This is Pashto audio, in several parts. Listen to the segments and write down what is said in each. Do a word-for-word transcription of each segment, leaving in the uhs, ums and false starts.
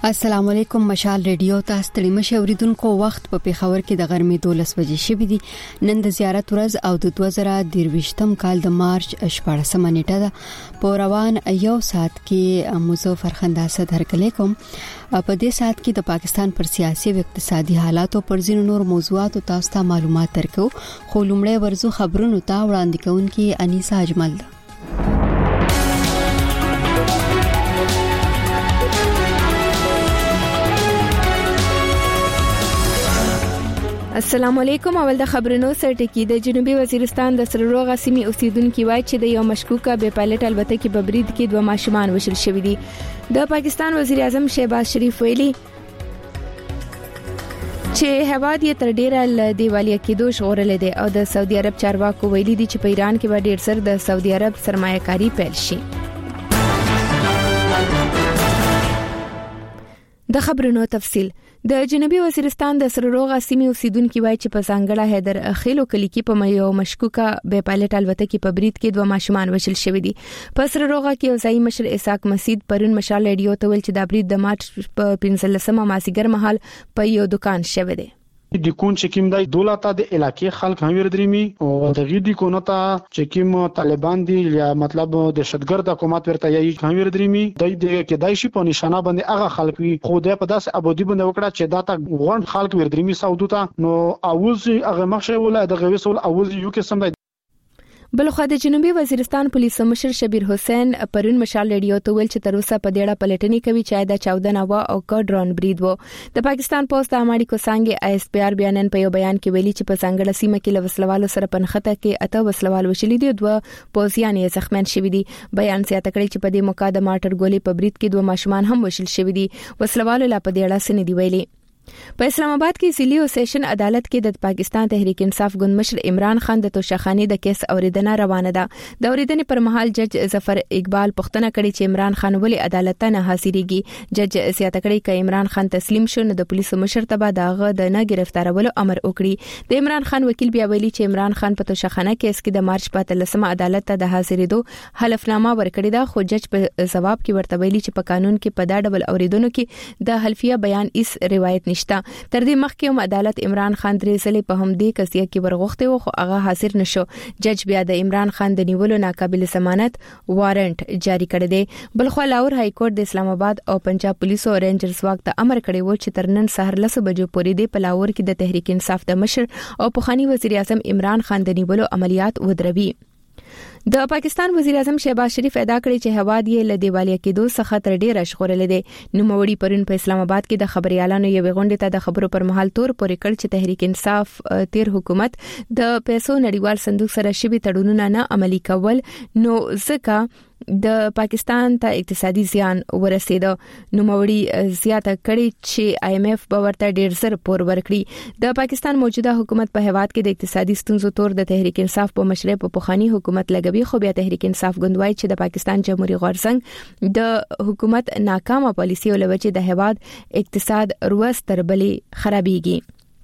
السلام علیکم. مشال ریډیو ته ستړي مشه اوریدونکو. وخت په پیښور کې د غرمې دولس بجې شوې دي. نن د زیارت ورځ او د دوه زره درویشتم کال د مارچ شپاړسمه نیټه ده. په روان یو ساعت کې مظفر خنداسه درکلې کوم. په دې ساعت کې د پاکستان پر سیاسي او اقتصادي حالاتو پر ځینو نور موضوعاتو تاسو ته معلومات درکو. خو لومړی ورزو خبرونو ته وړاندې کوونکی انیسا اجمل ده. السلام علیکم. اول د خبرونو سرټکی. د جنوبي وزیرستان د سرروغه سیمې اوسیدونکو وایي چې د یو مشکوکه بې پایلټ الوتکې په برید کې دوه ماشومان وژل شوي دي. د پاکستان وزیر اعظم شهباز شریف ویلي چې هواد یې تر ډیره ل دیوالیا کېدو ژغورلې ده او د سعودي عرب چارواکو ویلي دي چې په ایران کې به ډیر سر د سعودي عرب سرمایه‌کاري پیل شي. د خبرونو تفصیل. د جنوبي وزیرستان د سرروغه سیمې اوسیدونکو وایي چې په ځانګړه حیدر خیلو کلی کې په یو مشکوکه بې پایلټ الوتکې په برید کې دوه ماشومان وژل شوي دي. په سرروغه کې اوسایي مشر اسحاق مسعود پرون مشال ریډیو ته ویل چې د برید د مارچ په پنځلسمه مازیګر مهال په یو دکان شوی دی. د کون چې کوم د دولت د علاقې خلک هم وردريمي او د غیدي کونته چې کوم طالبان دي یا مطلب د دهشتګرد حکومت ورته یې هم وردريمي د دې کې دای شي په نشانه باندې هغه خلک وي خو د په داس ابودي باندې وکړه چې دا تا غون خلک وردريمي سعودو ته نو اوز هغه مخشه ولا د غويسول اوز یو کې سم. بلخو د جنوبي وزیرستان پولیس مشر شبیر حسین پرون مشال ریډیو ته ویل چې تر اوسه په ډېره پلټنې کوي چې دا چودہ نوا او کډرون برید وو. د پاکستان پوسټ د اماړي کو څنګه آی اس پی آر بیانن په یو بیان کې ویلي چې په څنګه سیمه کې لوسلوالو سره پنخته کې اته وسلوال وشلي دي او دوه پوزیان یې زخمیان شوي دي. بیان زیاته کړی چې په دې موقع د ماټر ګولې په برید کې دوه ماشومان هم وشل شوي دي. وسلوالو لا په دې اړه سن دی ویلي. په اسلام آباد کې ضلعي او سیشن عدالت کې د پاکستان تحریک انصاف ګوند مشر عمران خان د توشخانی د کیس اوریدنه روانه ده. د اوریدنې پر مهال جج ظفر اقبال پوښتنه کړې چې عمران خان ولې عدالت ته نه حاضرېږي. جج زیاته کړې چې عمران خان تسلیم شو نو د پولیسو مشر ته به داغه د نه گرفتارولو امر وکړي. د عمران خان وکیل بیا ویلي چې عمران خان په توشخانه کیس کې د مارچ په اتلسمه عدالت ته د حاضرېدو حلفنامه ورکړې ده خو جج په جواب کې ورته ویلي چې په قانون کې په دا ډول اوریدنو کې د حلفیه بیان هیڅ روایت نشته. تر دې مخکې هم عدالت عمران خان درې ځلې په همدې قضیه کې ورغوښته و خو هغه حاضر نشو. جج بیا د عمران خان د نیولو ناقابل ضمانت وارنټ جاری کړی دی. بلخو لاهور های کورټ د اسلام آباد او پنجاب پولیسو او رینجرز واک ته امر کړی و چې تر نن سهار لس بجو پورې د پلاور کې د تحریک انصاف د مشر او پخوانی وزیر اعظم عمران خان د نیولو عملیات ودروي. د پاکستان وزیر اعظم شهباز شریف ادا کړی چې هواد یې له دیوالیا کېدو څخه تر ډیره ژغورلې ده. نوموړي پرون په اسلام آباد کې د خبريالانو یو غونډه ته د خبرو پر مهال تور پورې کړ چې تحریک انصاف تیر حکومت د پیسو نړیوال صندوق سره شوي تړونونه نه عملي کول نو ځکه د پاکستان ته اقتصادي زیان ورسېده. نوموړي زیاته کړی چې آی ایم ایف به ورته ډیر زر پور ورکړي. د پاکستان موجوده حکومت په هواد کې د اقتصادي ستونزو تور د تحریک انصاف په مشرۍ په پخوانی حکومت لګوي خو بیا تحریک انصاف ګوندوای چې د پاکستان جمهوریت غورځنګ د حکومت ناکامه پالیسي او لوجه د هواد اقتصاد روز تر بلې خرابېږي.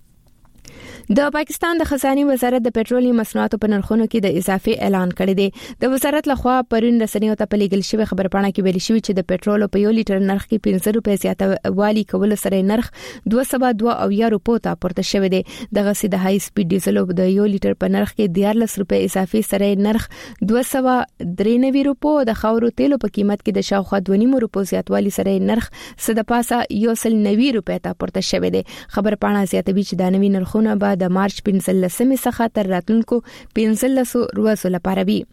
د پاکستان د خزاني وزارت د پېټرولي مصنوعاتو په نرخونو کې د اضافي اعلان کړی دی. د وزارت لخوا پرون رسنیو ته په لیږل شوی خبرپاڼه کې ویل شوی چې د پېټرول په یو لیټر نرخ کې پنځه روپۍ زیاته والی کول سره نرخ دوه سوه دوه اویا روپو ته پورته شوی دی. دغه سید های سپیډ ډیزل د یو لیټر په نرخ کې دیارلس روپۍ اضافي سره نرخ دوه سوه درې نوي روپو، د خاورو تیلو په قیمت کې د شاوخوا دوه نیم روپو زیاتوالی سره نرخ صد پاسه یو سل نوي روپۍ ته پورته شوی دی. خبرپاڼه زیاتوي چې د نوي نرخونه به د مارچ پنځلسمې څخه تر راتلونکو پنځلسو ورځو لپاره وي.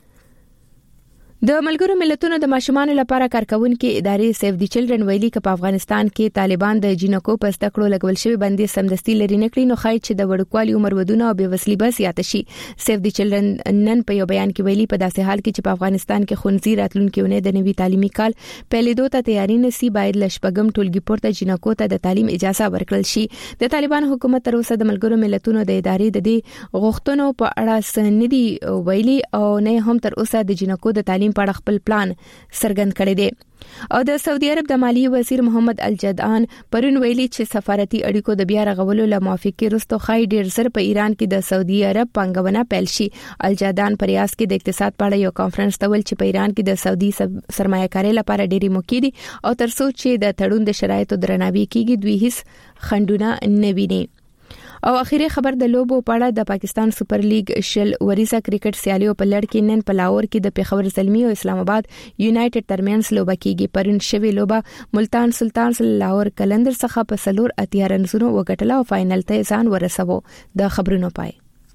د ملګرو ملتونو د ماشومانو لپاره کارکونکو ادارې سیف دی چلډرن ویلي چې په افغانستان کې طالبان د جنکو په زده کړو لګول شوی بندي سمدستي لري نه کړی نو خای چې د وړوکوالي عمر ودونه او بېوسلي به زیات شي. سیف دی چلډرن نن په یو بیان کې ویلي په داسې حال کې چې په افغانستان کې خونځي راتلونکو نه د نوي تعلیمي کال پیلېدو ته تیاری نسی باید لشپګم ټولګي پورته جنکو ته د تعلیم اجازه ورکړل شي. د طالبان حکومت تر اوسه د ملګرو ملتونو د ادارې د دې غوښتنو په اړه سندي ویلي او نه هم تر اوسه د جنکو د تعلیم تعلیم په اړه خپل پلان څرګند کړی دی. او د سعودي عرب د مالیې وزیر محمد الجدعان پرون ویلي چې سفارتي اړیکو د بیا رغولو له موافقې وروسته خای ډیر زر په ایران کې د سعودي عرب پنګونه پیل شي. الجدعان پر ریاض کې د اقتصاد په اړه یو کانفرنس ته ویل چې په ایران کې د سعودي سرمایه‌کاري لپاره ډېری موقع دي او ترڅو چې د تړون د شرایطو درناوی کیږي دوی هیڅ خندونه نه ویني. او اخیری خبر د لوبو په اړه د پاکستان سپر لیګ شل وریزه کرکټ سیالیو په لړ کې نن په لاهور کې د پیښور زلمی او اسلام آباد یونایټډ ترمنځ لوبه کیږي. پرون شوی لوبه ملتان سلطانز لاهور کلندر څخه په سلور اتیا رنزونو وګټله او فائنل ته ځان ورسوه. د خبرونو پای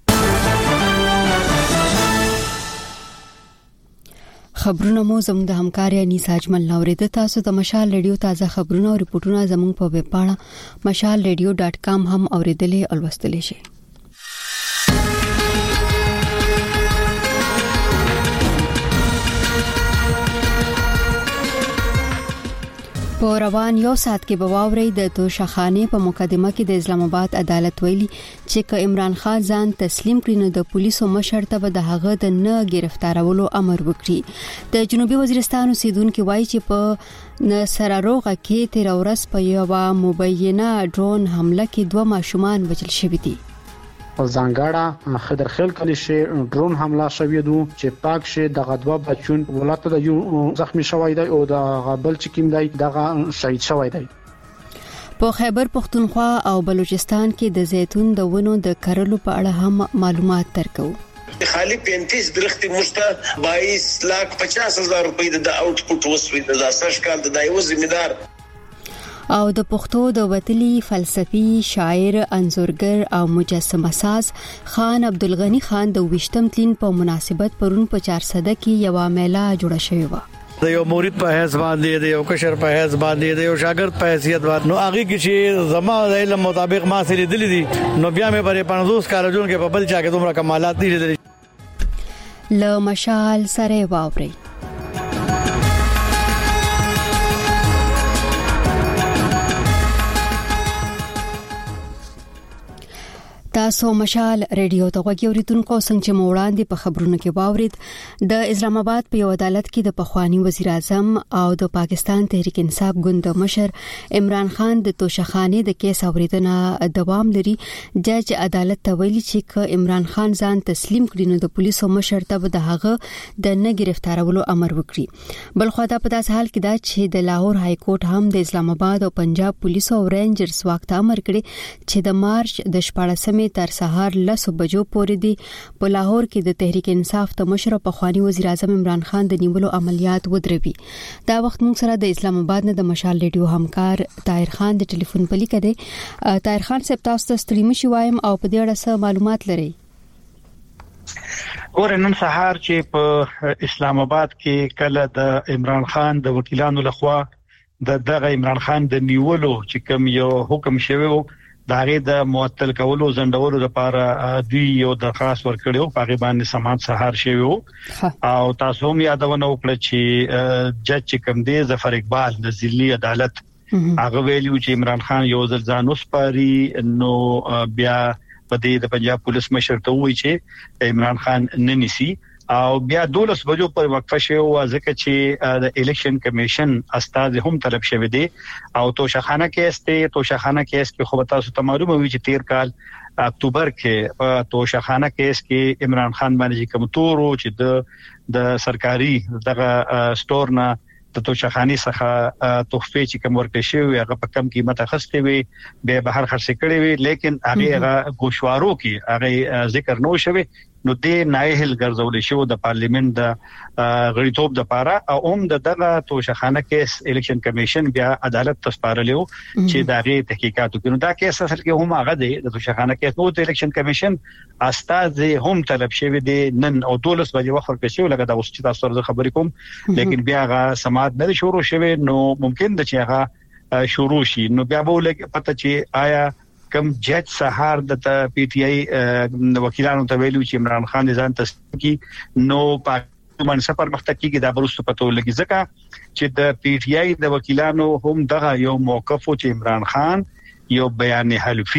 خبرونه مو زموږ د همکاري انیسا اجمل نوریده. تاسو د مشال ریډیو تازه خبرونه او ریپورتونه زموږ په ویب پاڼه مشال ریډیو ډاټ کام هم اوریدلې او لوستلې شئ. په روان یو سات کې بواوري د توشخانه په مقدمه کې د اسلام آباد عدالت ویلي چې ک عمران خان ځان تسلیم کړي نو د پولیسو مشر ته به د هغه د نه گرفتارولو امر وکړي. د جنوبي وزیرستان اوسیدونکو وایي چې په نصراروغه کې تیر ورځ په یو مبینه ډرون حمله کې دوه ماشومان وژل شوي دي. زنګاړه خضرخیل کلی شي ډرون حمله شوې دو چې پاک شي د غدوا بچون ولات د یو زخمی شوی دی او د غبل چې کیم دی دغه شهید شوی دی. په خیبر پختونخوا او بلوچستان کې د زیتون د ونو د کرلو په اړه هم معلومات ترکو. خالی پینتیس درخت مشته بائیس لاکھ پچاس هزار روپۍ د اوټپوټ وسوي د اساس کال د دایو ذمہدار. او د پښتو د وتلی فلسفي شاعر انځورګر او مجسمه ساز خان عبدالغنی خان د وشتم تلین په مناسبت پرون په چار صده کې یو میله جوړه شوې و. د یو مرید په حیث باندې د یو کشر په حیث باندې د یو شاګرد په حیثیت باندې نو هغه کې چې زما د علم مطابق ما سره دي دي نو بیا مې پرې پنځوس کال جون کې په بل چا کې دومره کمالات دي دي. ل مشال سره واوري تاسو مشال ریډیو ته غوږی اوریدونکو څنګه چې موړاندې په خبرونو کې واورید د اسلام آباد په یو عدالت کې د پخوانی وزیر اعظم او د پاکستان تحریک انصاف ګوند مشر عمران خان د توشخانه د کیس اوریدنه دوام لري. جج عدالت ته ویلي چې ک عمران خان ځان تسلیم کړي نو د پولیسو مشر ته د هغه د نه گرفتارولو امر وکړي. بل خو دا په داس حال کې دا چې د لاهور های کورټ هم د اسلام آباد او پنجاب پولیسو او رینجرز وخت امر کړي چې د مارچ د شپږمې تر سهار لسو بجو پورې دی په لاهور کې د تحریک انصاف ته مشر په خواني وزیر اعظم عمران خان د نیولو عملیات ودروي. دا وخت موږ سره د اسلام آباد نه د مشال ریډیو همکار طاهر خان د ټلیفون په لیکه دی. طاهر خان صاحب تاسو ته ستړي مشي وایم او په دې اړه څه معلومات لرئ؟ ورنن سهار چې په اسلام آباد کې کله د عمران خان د وکیلانو لخوا د دغه عمران خان د نیولو چې کوم یو حکم شوی داغه د معطل کولو زندولو لپاره دوی یو درخواست ورکړیو په هغه باندې سماعت سهار شوی او تاسو هم یادونه وکړه چې جج کوم دی ظفر اقبال د ضلعي عدالت هغه ویلو چې عمران خان یو ځل ځان وسپاري نو بیا په دې د پنجاب پولیس مشر ته وایي چې عمران خان نه نسی او بیا دولس بجو پر وقفه شو ځکه چې د الیکشن کمیشن استاد هم طلب شوی دی او توشخانه کیس ته توشخانه کیس کې خو تاسو ته معلومه وي چې تیر کال اکتوبر کې په توشخانه کیس کې عمران خان باندې کوم تورو چې د د سرکاري دغه سٹور نه د توشخاني څخه تحفه چې کوم ورکړی شوی هغه په کم قیمت اخستې وي به بهر خرڅ کړی وي لیکن هغه غوښوارو کې هغه ذکر نو شوی نو دې نایهل ګرځول شو د پارلیمنت د غړیتوب د پاره او هم د دغه توشخانه کیس الیکشن کمیشن بیا عدالت تسپارلیو چې دغه تحقیقات وکړي. دا کیس اصل کې هم هغه دی د توشخانه کیس نو د الیکشن کمیشن استاد هم طلب شوی دی نن او دولس بجې وخت ورکړي لکه دا اوس چې تاسو سره خبرې کوم لیکن بیا هغه سماعت نه شروع شوی نو ممکن د چې هغه شروع شي نو بیا به ولګ پته چې آیا کم جج سهار د پی ټ آی وکیلانو ته ویلو چې عمران خان ځان تسلیم کی نو پاکستان سفر مختکی کې دا برسته پته ولګي ځکه چې د پی ټ آی د وکیلانو هم دغه یو موقف چې عمران خان یو بیان حلفي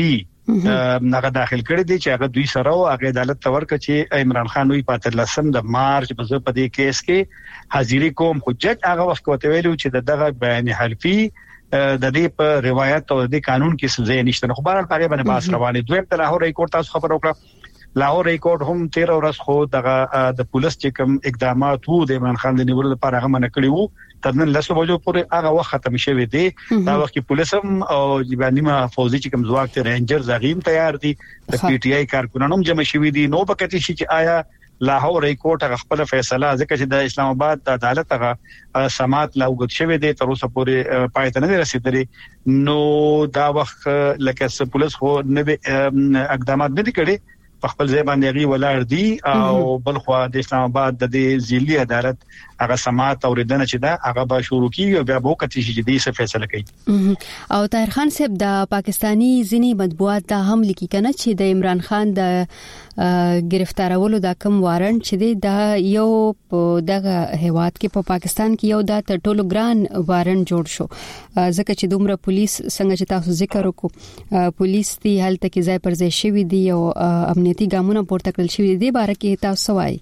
هغه داخل کړی دی چې هغه دوی سره او هغه عدالت تورک چې عمران خان وی پاتر لسم د مارچ په ځ په دې کیس کې حاضری کوم حجت هغه وخت کوته ویلو چې دغه بیان حلفي د دې په روایت او د قانون کې سزا نشته. خو بهر هغه باندې باس روانه دوی په لاهور های کورټ تاسو خبر وکړه لاهور های کورټ هم تیر ورځ خو دغه د پولیس چې کوم اقدامات وو د عمران خان د نیولو لپاره هغه منع کړی وو تر نن لسو بجو پورې هغه وخت ختم شوی دی. دا وخت کې پولیس هم او جبانیما فوجي چې کوم ځواک ته رینجر زغیم تیار دي د پی ټ آی کارکونانو هم جمع شوی دي. نو پکې شي چې آیا لاهور های کورټ هغه خپل فیصله ځکه چې د اسلام آباد د عدالت هغه سماعت لاوګت شوی دی تر اوسه پورې پای ته نه رسیدلی. نو دا وخت لکه پولیس خو نه اقدامات نه کړي په خپل ځای باندې غي ولاړ دي او بلخو د اسلام آباد د ذیلی عدالت هغه سماعت اوریدنه چې دا هغه به شروع کیږي او بیا به وکړي چې دې څه فیصله کوي. او طاهر خان صاحب د پاکستانی ځینی مطبوعات دا هم لیکي کنه چې د عمران خان د گرفتارولو د کم وارنټ چې دی دا یو دغه هیواد کې په پاکستان کې یو د ټولو ګران وارنټ جوړ شو ځکه چې دومره پولیس څنګه چې تاسو ذکر وکړو پولیس دی هلته کې ځای پر ځای شوی دی او امنیتي ګامونه پورته کړل شوی دی باره کې تاسو وایي.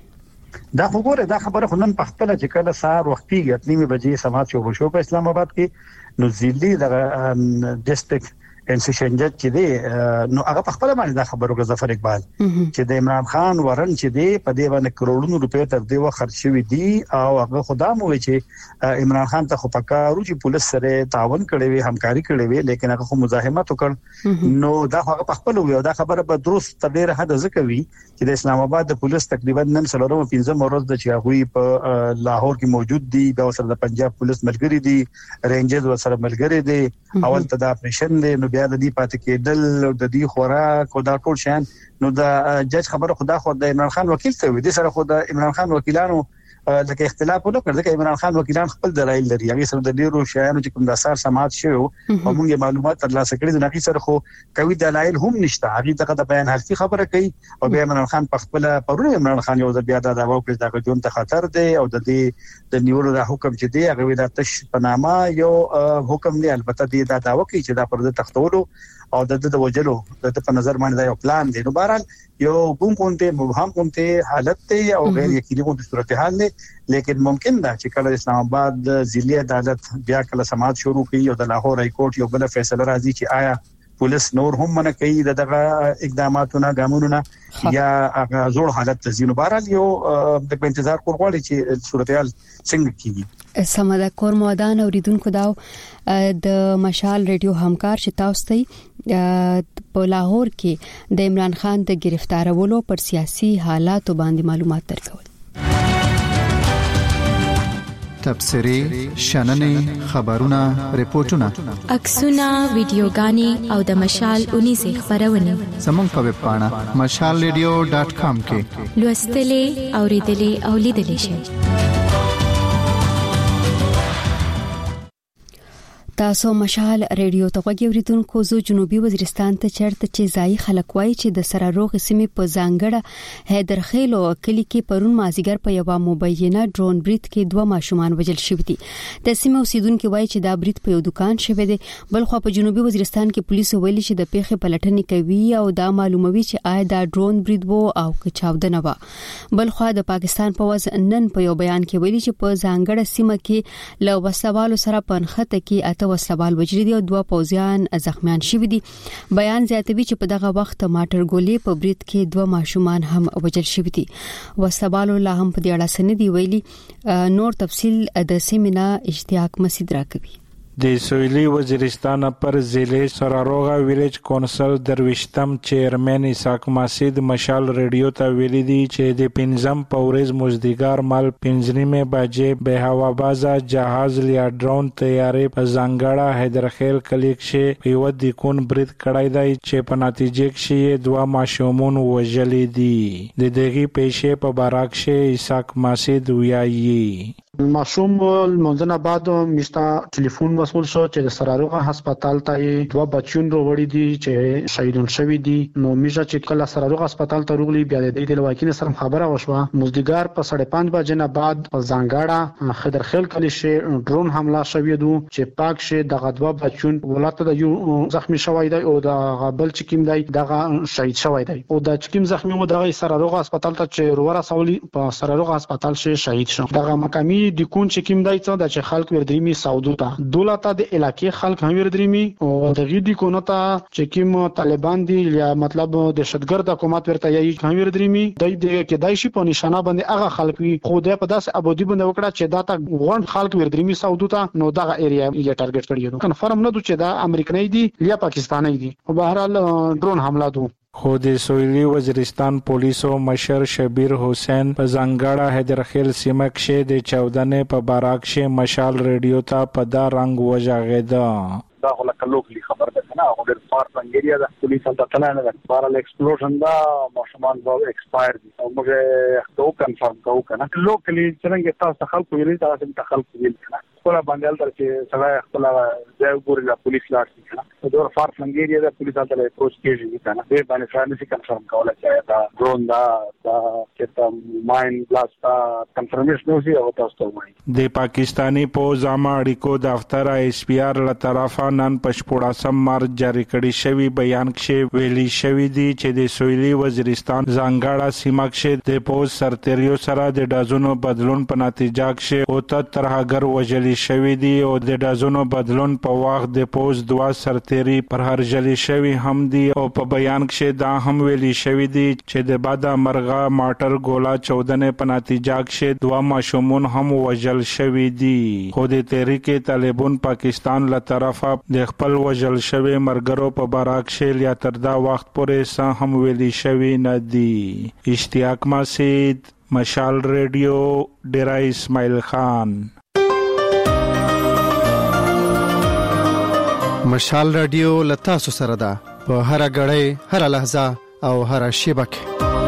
دا خبره دا خبره خو نن په خپل چې کله سهار وخت پیږي نیمه بجې سماعت شو شو په اسلام آباد کې نو ذیلی د ډیسټریکټ انسیشنجت چې دی نو هغه په خپل باندې دا خبره وکړه ظفر اقبال چې د عمران خان ورن چې دی په دې باندې کروڑونو روپے تر دې وخت خرج شوی دي او هغه خدا مو وی چې عمران خان ته خو پکارو چې پولیس سره تعاون کړي وي همکاري کړي وي لیکن هغه خو مزاحمت وکړ. نو دا هغه په خپل وی او دا خبره به درست تر ډیره حد ذکر وی چې د اسلام آباد د پولیس تقریبا نن سلورم پنځم ورځ د چې هغه په لاهور کې موجود دي د سره د پنجاب پولیس ملګری دي رینجرز سره ملګری دي اول ته د اپریشن دي نو بیا د دې پاتې کېدل او د دې خوراک او دا ټول شان نو د جج خبره خدا خو د عمران خان وکیل ته وي د سره خو د عمران خان وکیلانو لکه اختلاف ونه کړ ځکه عمران خان وکیلان خپل دلایل لري هغه سره د ډیرو شیانو چې کوم د اثر سماعت شوی او موږ معلومات ترلاسه کړي د هغه سره خو کوي دلایل هم نشته هغه دغه د بیان حلفي خبره کوي او بیا عمران خان په خپل پرونه عمران خان یو د بیا د دعوا کوي د جون ته خطر دی او د دې د نیولو د حکم چې دی هغه د تش پنامه یو حکم دی البته د دعوا کوي چې دا پر د تختولو او د د وجلو د په نظر باندې دا یو پلان دی. نو بهرحال یو ګون کونته مبهم کونته حالت ته او غیر یقیني کونته صورتحال دی لیکن ممکن ده چې کله اسلام آباد د ذیلی عدالت بیا کله سماعت شروع کړي او د لاهور های کورټ یو بل فیصله راځي چې آیا پولیس نور هم منع کوي دغه اقداماتونه ګامونه یا هغه زوړ حالت تزینو بهرحال یو د انتظار کول غواړي چې صورتحال څنګه کیږي. سمدا کور مودان اوریدونکو دا د مشال ریډیو همکار چې تاسو ته په لاهور کې د عمران خان د گرفتارولو پر سیاسي حالات باندې معلومات درکول. تبصري شننې خبرونه ریپورتونه عکسونه ویډیوګانې او د مشال اونې زی خبرونه زموږ په ویب پاڼه مشال ریډیو ډاټ کام کې لوستلې اوریدلې او لیدلې شئ. تاسو مشال ریډیو ته غوږی اوریدونکو زو جنوبي وزیرستان ته چرته چې ځای خلک وای چې د سراروغ سیمې په ځانګړه حیدرخیل او کلی کې پرون مازیګر په یو مبینه ډرون بریټ کې دوه ماشومان وژل شوي دي. د سیمې اوسیدونکو وای چې دا بریټ په یو دکان شوی دی بل خو په جنوبي وزیرستان کې پولیسو ویلي چې د پیښې پلټنې کوي او دا معلوموي چې آیا دا ډرون بریټ وو او که چاودنه و. بل خو د پاکستان پوز نن په یو بیان کې ویلي چې په ځانګړه سیمه کې لو وسوالو سره پنخته کې وسلوال وجری دي او دوه پوزیان زخمیان شوي دي. بیان زیاتوي چې په دغه وخت ټماټر ګولې په بریټ کې دوه ماشومان هم وجل شوي دي. وسلوال لا هم په دې اړه سندي ویلي نور تفصيل د سیمنا اشتیاق مسید راکوي. د سویلی وزیرستان پر ضلع سراروغا ویلیج کونسل درویشتم چیرمن اسحاق مسید مشال ریډیو ته ویلي دي چې د پنځم پورز مزدګار مال پنځنیمه بجې به هوا بازا جهاز لیا ډرون تیارې په ځانګړه حیدرخیل کلیک شي یو د کون برید کړای دی چې په نتیجه کې دوه ماشومان وژلي دي. د دغه پیښې په باراک شي اسحاق مسید ویایي معصوم منځنه بعد میستا ټلیفون مسول شو چې سراروغه هسپتال ته دوه بچون وروړي دي چې شهیدون شوی دي. نو میجا چې کله سراروغه هسپتال ته روغلي بیا د دې لواکین سره خبره وشوه. مزدګار په ساڑھے پانچ بجې نه بعد په زنګاړه خضرخیل کلی شه ډرون حمله شوی دو چې پاک شه دغه دوه بچون ولته د یو زخمی شوی دی او د بل چکیم دی دغه شهید شوی دی او د چکیم زخمی مو دغه سراروغه هسپتال ته چې ورا سولي په سراروغه هسپتال شه شهید شو. دغه مقامی د کون چکیم دی څه د چې خلک وردريمي سعودو ته دولت د علاقې خلک هم وردريمي او دغه دی کو نو ته چکیم طالبان دی یا مطلب دهشتګرد حکومت ورته یي هم وردريمي د دې کې دای شي په نشانه باندې هغه خلک وي خو د په داس ابودي باندې وکړه چې دا تا غون خلک وردريمي سعودو ته نو دغه ایریا یې ټارګټ کړی نو کنفرم نه دو چې دا امریکایي دی یا پاکستاني دی او بهرحال ډرون حمله دو. خو د سویلي وزیرستان پولیسو مشر شبیر حسین په زنګاړه حیدرخیل سیمه کې د چودنې په باراک شه مشال ریډیو ته په دا رنگ وژغېده. دا خو لکه لوکلی خبر ده نه او د فار څنګه ده پولیس ته تنه نه ده بارل ایکسپلوژن دا ماشومان دا ایکسپایر دي او موږ خو کنفرم کوو کنه لوکلی څنګه تاسو خلکو ویلي تاسو ته خلکو ویل کنه خپل باندې تر چې سړی خپل ځای ګوري لا پولیس لاړ کنه دا فار څنګه ده پولیس ته له اپروچ کیږي کنه به باندې څنګه نشي کنفرم کولای چې دا ډرون دا دا چې تا ماین بلاست کنفرمیشن وسی او تاسو وایي. د پاکستانی پوز عامه اړیکو دفتر ایس پی آر له طرفه نن پښپوړاسم مارچ جاری کړي شوی بیان کې ویلي شوی دی چې د سویلي وزیرستان زنګاړه سیمه کې د پوز سرتریو سره د ډازونو بدلون په نتیجه کې او تر ترهګر وجلی شوی دی او د ډازونو بدلون په وخت د پوز دوا سرتری پر هرجلی شوی هم دی او په بیان کې دا هم ویلي شوی دی چې د بادا مرغا ماټر ګولا چودنې په نتیجه کې دوا ماشومون هم وجل شوی دی. خو د تحریک طالبان پاکستان له طرفه د خپل وجل شوی مرګرو په باراک شیل یا تر دا وخت پورې سه هم ویلي شوی نه دی. اشتیاق مسید، مشال ریډیو، ډیرای اسماعیل خان. مشال ریډیو لتا سو سره ده په هر غړې هر لحظه او هر شیبه کې.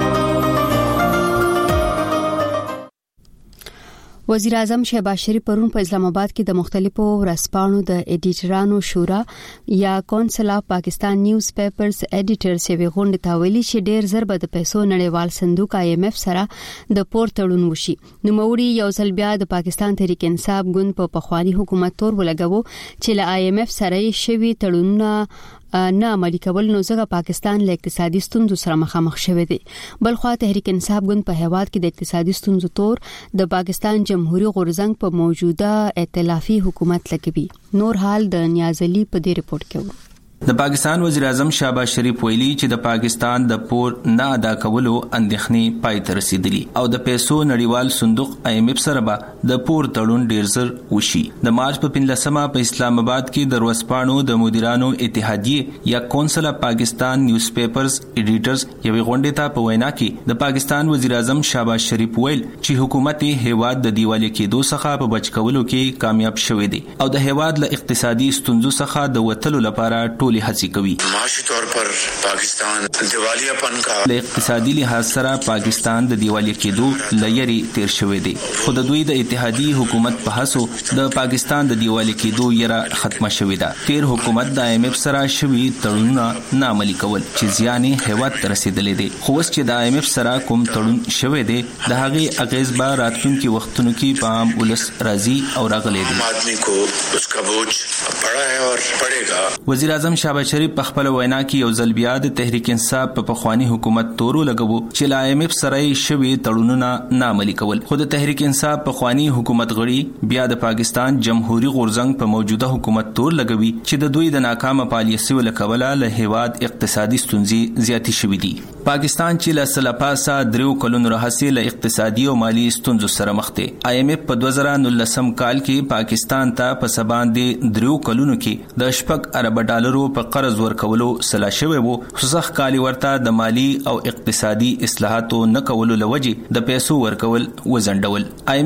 وزیر اعظم شهباز شریف پرون په اسلام آباد کې د مختلفو ورځپاڼو د ایډیټرانو شورا یا کونسل اف پاکستان نیوز پیپرز ایډیټرز یې غونډه ته ویلي چې ډېر زر به د پیسو نړیوال صندوق آی ایم ایف سره د پور تړون وشي. نو موري یو ځل بیا د پاکستان تحریک انصاف ګوند په پخوانی حکومت تور ولګاوه چې له آی ایم ایف سره شوی تړونونه نه عملي کول نو ځکه پاکستان له اقتصادي ستونزو سره مخامخ شوی دی. بل خو تحریک انصاف ګوند په هیواد کې د اقتصادي ستونزو تور د پاکستان جمهوریت غورځنګ په موجوده ائتلافي حکومت لګوي. نور حال د نیازلي په دې ریپورت کې و. د پاکستان وزیر اعظم شهباز شریف ویلي چې د پاکستان د پور نه ادا کولو اندېښنې پای ته رسیدلي او د پیسو نړیوال صندوق آی ایم ایف سره به د پور تړون ډیر زر وشي. د مارچ په پنځلسمه په اسلام آباد کې د ورځپاڼو د مدیرانو اتحادیه یا کونسل اف پاکستان نیوز پیپرز ایډیټرز یوې غونډې ته په وینا کې د پاکستان وزیر اعظم شهباز شریف ویل چې حکومت هیواد د دیوالي کېدو څخه په بچ کولو کې کامیاب شوی دی او د هیواد له اقتصادي ستونزو څخه د وتلو لپاره ټولې هڅې کوي. معاشي طور پر پاکستان دیوالیه پن کا له اقتصادي لحاظ سره پاکستان د دیوالیه کېدو لایري تیر شوی دی خو د دوی د اتحادی حکومت په هڅو د پاکستان د دیوالیه کېدو یره ختمه شوې ده. تیر حکومت د آی ایم ایف سره شوی تړونونه نه عملي کول چې زیان هیواد ته رسیدلې دي خو اوس چې د آی ایم ایف سره کوم تړون شوی دی د هغه اغیز به راتلونکي وختونو کې په عام ولس راضي او راغلي دي. آدمی کو اس کا بوجھ پڑا ہے اور پڑے گا. وزیر اعظم شهباز شریف په خپل وینا کې یو ځل بیا د تحریک انصاف په پخوانی حکومت تورو لګوو چې ل آی ایم ایف سره شوی تړونونه نه عملي کول. خو د تحریک انصاف پخوانی حکومت غړي بیا د پاکستان جمهوریت غورځنګ په موجوده حکومت تور لګوي چې د دوی د ناکامه پالیسي ولکوله له هیواد اقتصادي ستونزې زیاتې شوې دي. پاکستان چې له سلپاسا دریو کلونو راهیسې له اقتصادي او مالی ستونزو سره مخ دی. آی ایم ایف په دوه زره نولسم کال کې پاکستان ته په سباندې دریو کلونو کې د شپږ ارب ډالرو په قرض ورکولو سلا شوی وو خو ځخ کالی ورته د مالی او اقتصادي اصلاحاتو نه کولو لوجه د پیسو ورکول وزندول. آی ایم ایف پاکستان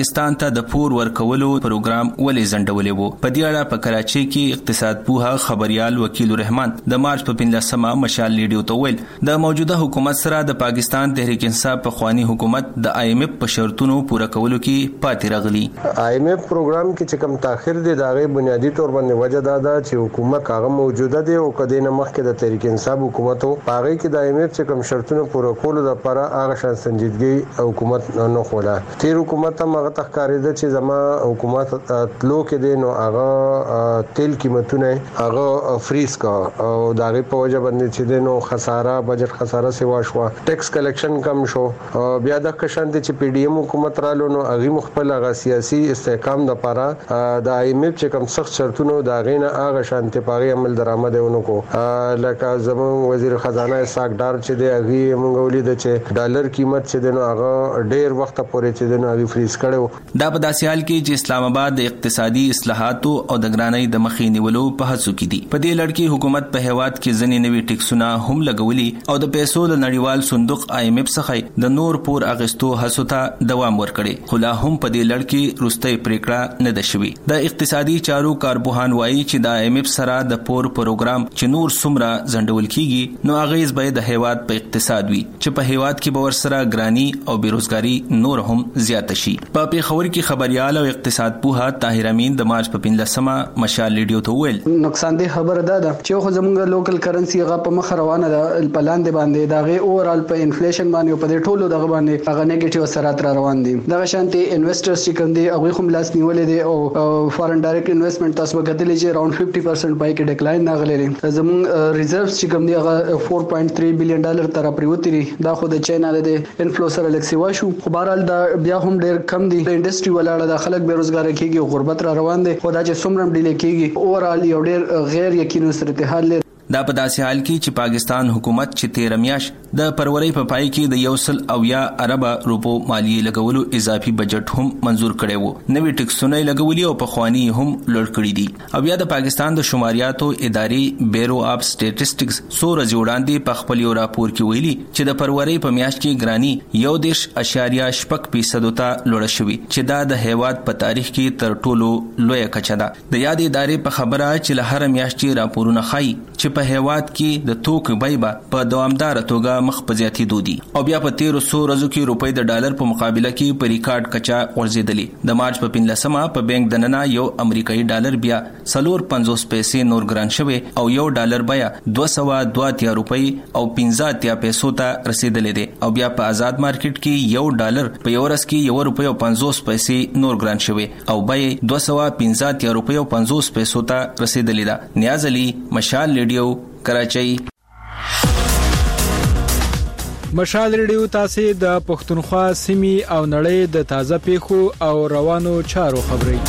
پاکستان ته د پور ورکولو پروګرام ولې ځنډولې وو. په دې اړه په کراچۍ کې اقتصاد پوها خبريال وکیل الرحمن د مارچ په پنځلسمه مشال ریډیو ته ویل د موجوده حکومت سره د پاکستان تحریک انصاف په خواني حکومت د آی ایم ایف په شرطونو پوره کولو کې پاتې راغلی. آی ایم ایف پروګرام کې چې کوم تاخير دی دا غي بنیادی تور باندې وجه دا ده چې حکومت هغه موجوده دی او کدی نه مخکې د تحریک انصاف حکومت او هغه کې د آی ایم ایف چې کوم شرطونه پوره کولو لپاره هغه شان سنجیدګي حکومت نه خوله. تیر حکومت هم هغه تخکارې ده چې زما حکومت تلو کې دی نو هغه تیل قیمتونه هغه فریز کا او دا غي په وجه باندې چې دی نو خساره بجټ خساره سیوا شو ټیکس کلیکشن کم شو بیا د کشان چې پی ډی ایم حکومت رالو نو هغه مخبل هغه سیاسي استحکام د لپاره د آی ایم ایف چې کوم سخت شرطونه دا غینه هغه شانتي پاغي عمل درآمدونه کو لکه زمون وزیر خزانه ساکدار چې دی هغه مونږ ولید چې ډالر قیمت چې دی نو هغه ډیر وخت پورې چې دی نو هغه فریز کړو. دا په داسې حال کې چې اسلام آباد د اقتصادي اصلاحاتو او د ګرانۍ د مخې نیولو په هڅو کې دي. په دې لړ کې حکومت په هیواد کې ځنې نوي ټیکسونه هم لګولي او د پیسو د نړیوال صندوق آی ایم ایف څخه د نور پور اغستو هڅو ته دوام ورکړي. خو لا هم په دې لړ کې وروستۍ پریکړه نه ده شوې. د اقتصادي چارو کارپوهان وایي چې د آی ایم ایف سره د پور پروګرام چې نور څومره ځنډول کیږي نو اغیز به د هیواد په اقتصاد وي چې په هیواد کې به ورسره ګرانی او بیروزګاری نور هم زیات شي. په پیښور کې خبريال او اقتصاد پوها طاهر امین د مارچ په پنځلسمه مشال ریډیو ته ویل نقصان دي خبره ده چې خو زموږ لوکل کرنسی هغه په مخ روانه ده په لاندې باندې دا غي اورال په انفلیشن باندې په دې ټولو دغه باندې هغه نیگیټیو اثرات را روان دي. دغه شانتي انویسټرز چې کوم دي هغه هم لاس نیولې دي او فارن ډایرکټ انویسټمنټ تاسو وګورئ چې اراوند ففټي پرسنټ پای کې ډیکلاین راغلی دی. زموږ ریزرڤز چې کوم دي هغه فور پوینټ تھری بلین ډالر تر پریوتی دي. دا خو د چاینا د انفلو سره لکسیوا شو خو بهرحال دا بیا هم ډیر کم دي. د انډستری ولاړه د خلک بیروزګار کیږي او غربت را روان دي. خو دا چې څومره ډیلې کیږي اورال یو ډیر غیر یقیني صورتحال لري. دا په داسې حال کې چې پاکستان حکومت چې تیر میاشت د پرورۍ په پای کې د یو سل او یا ارب روپو مالیه لګولو اضافي بجټ هم منزور کړی وو. نوې ټیکسونه لګولي او په خواني هم لوړ کړی دي. او بیا د پاکستان د شماریاتو ادارې بیرو اف سټیټسټکس سور جوړاندې په خپل یو راپور کې ویلي چې د پرورۍ په میاشت کې ګرانی یو دیش اشاریه شپږ فیصد ته لوړ شوی چې دا د هیواد په تاریخ کې تر ټولو لوی کچه ده. د یاد ادارې په خبره چې له هر میاشتې راپورونه خای چې په هیواد کې د توکو بیه په دوامدار توګه مخ په زیاتېدو دي او بیا په تیر څو ورځو کې روپۍ د ډالر په مقابله کې په ریکارډ کچا ورزيدلې. د مارچ په پنځلسمه په بانک دننه یو امریکایي ډالر بیا څلور پنځوس پیسې نور ګران شوی او یو ډالر بیا دوه سوه دوه اتیا روپۍ او پنځه اتیا پیسو ته رسیدلې دي او بیا په آزاد مارکیټ کې یو ډالر په یو ورځ کې یو روپۍ او پنځوس پیسې نور ګران شوی او بیا دوه سوه پنځه اتیا روپۍ او پنځوس پیسو ته رسیدلې ده. نیاز علي مشال ریډیو کراچۍ. مشال ریډیو تاسو د پښتونخوا سیمې او نړۍ د تازه پیښو او روانو چارو خبري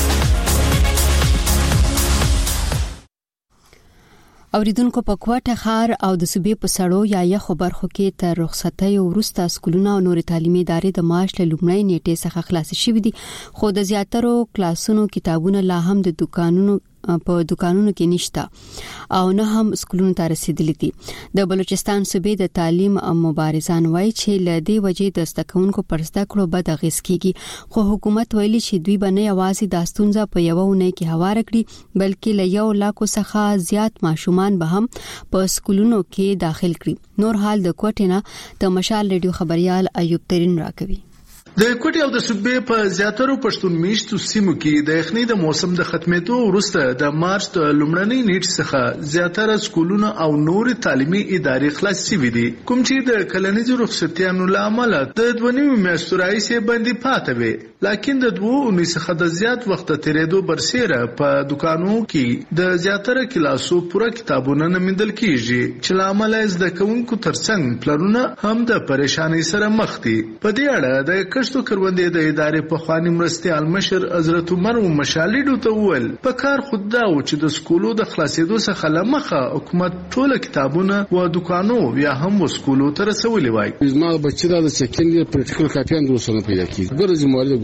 اوریدونکو په کوټه خار او د صوبې په سړو یا یخو برخو کې تر رخصتۍ وروسته سکولونه او نور تعلیمي ادارې د مارچ له لومړۍ نیټې څخه خلاص شوي دي خو د زیاترو کلاسونو کتابونه لا هم د دکانونو په دکانونو کې نشته او نه هم سکولونو ته رسیدلي دي. د بلوچستان صوبې د تعلیم مبارزان وایي چې ل دې وجې د استکونکو پر زده کړو بد اغیز کیږي خو حکومت ویلي چې دوی به نه یوازې د ستونزه په یو ونه کې هوار کړي بلکې له یو لاکو څخه زیات ماشومان به هم په سکولونو کې داخل کړي. نور حال د کوټې نه د مشال ریډیو خبريال ایوب ترين راکوي. د کوټې او د صوبې په زیاترو پښتون میشتو سیمو کې د یخنۍ د موسم د ختمېدو وروسته د مارچ د لومړنۍ نیټې څخه زیاتره سکولونه او نور تعلیمي ادارې خلاص شوي دي کوم چې د کلنیزو رخصتیانو له امله د دوه نیمو میاشتو راهیسې بندي پاتې وي لکن د دوه اونۍ څخه د زیات وخت تیرېدو برسېره په دکانونو کې د زیاتره کلاسو پوره کتابونه نه موندل کېږي چې له امله زده کوونکو ترڅنګ پلانونه هم د پریشانۍ سره مخ دي. په دې اړه د کښتو کروندې د ادارې په خواني مرستيال مشر حضرت عمر مشالډو ته وویل په کار خود دا و چې د سکولو د خلاصېدو څخه لمخه حکومت ټول کتابونه و دکانو یا هم و سکولو ته رسولي وای. زما بچی دا د سکندري پریکټیکل کاپیان د وسونه پیدا کیږي ګورځي موري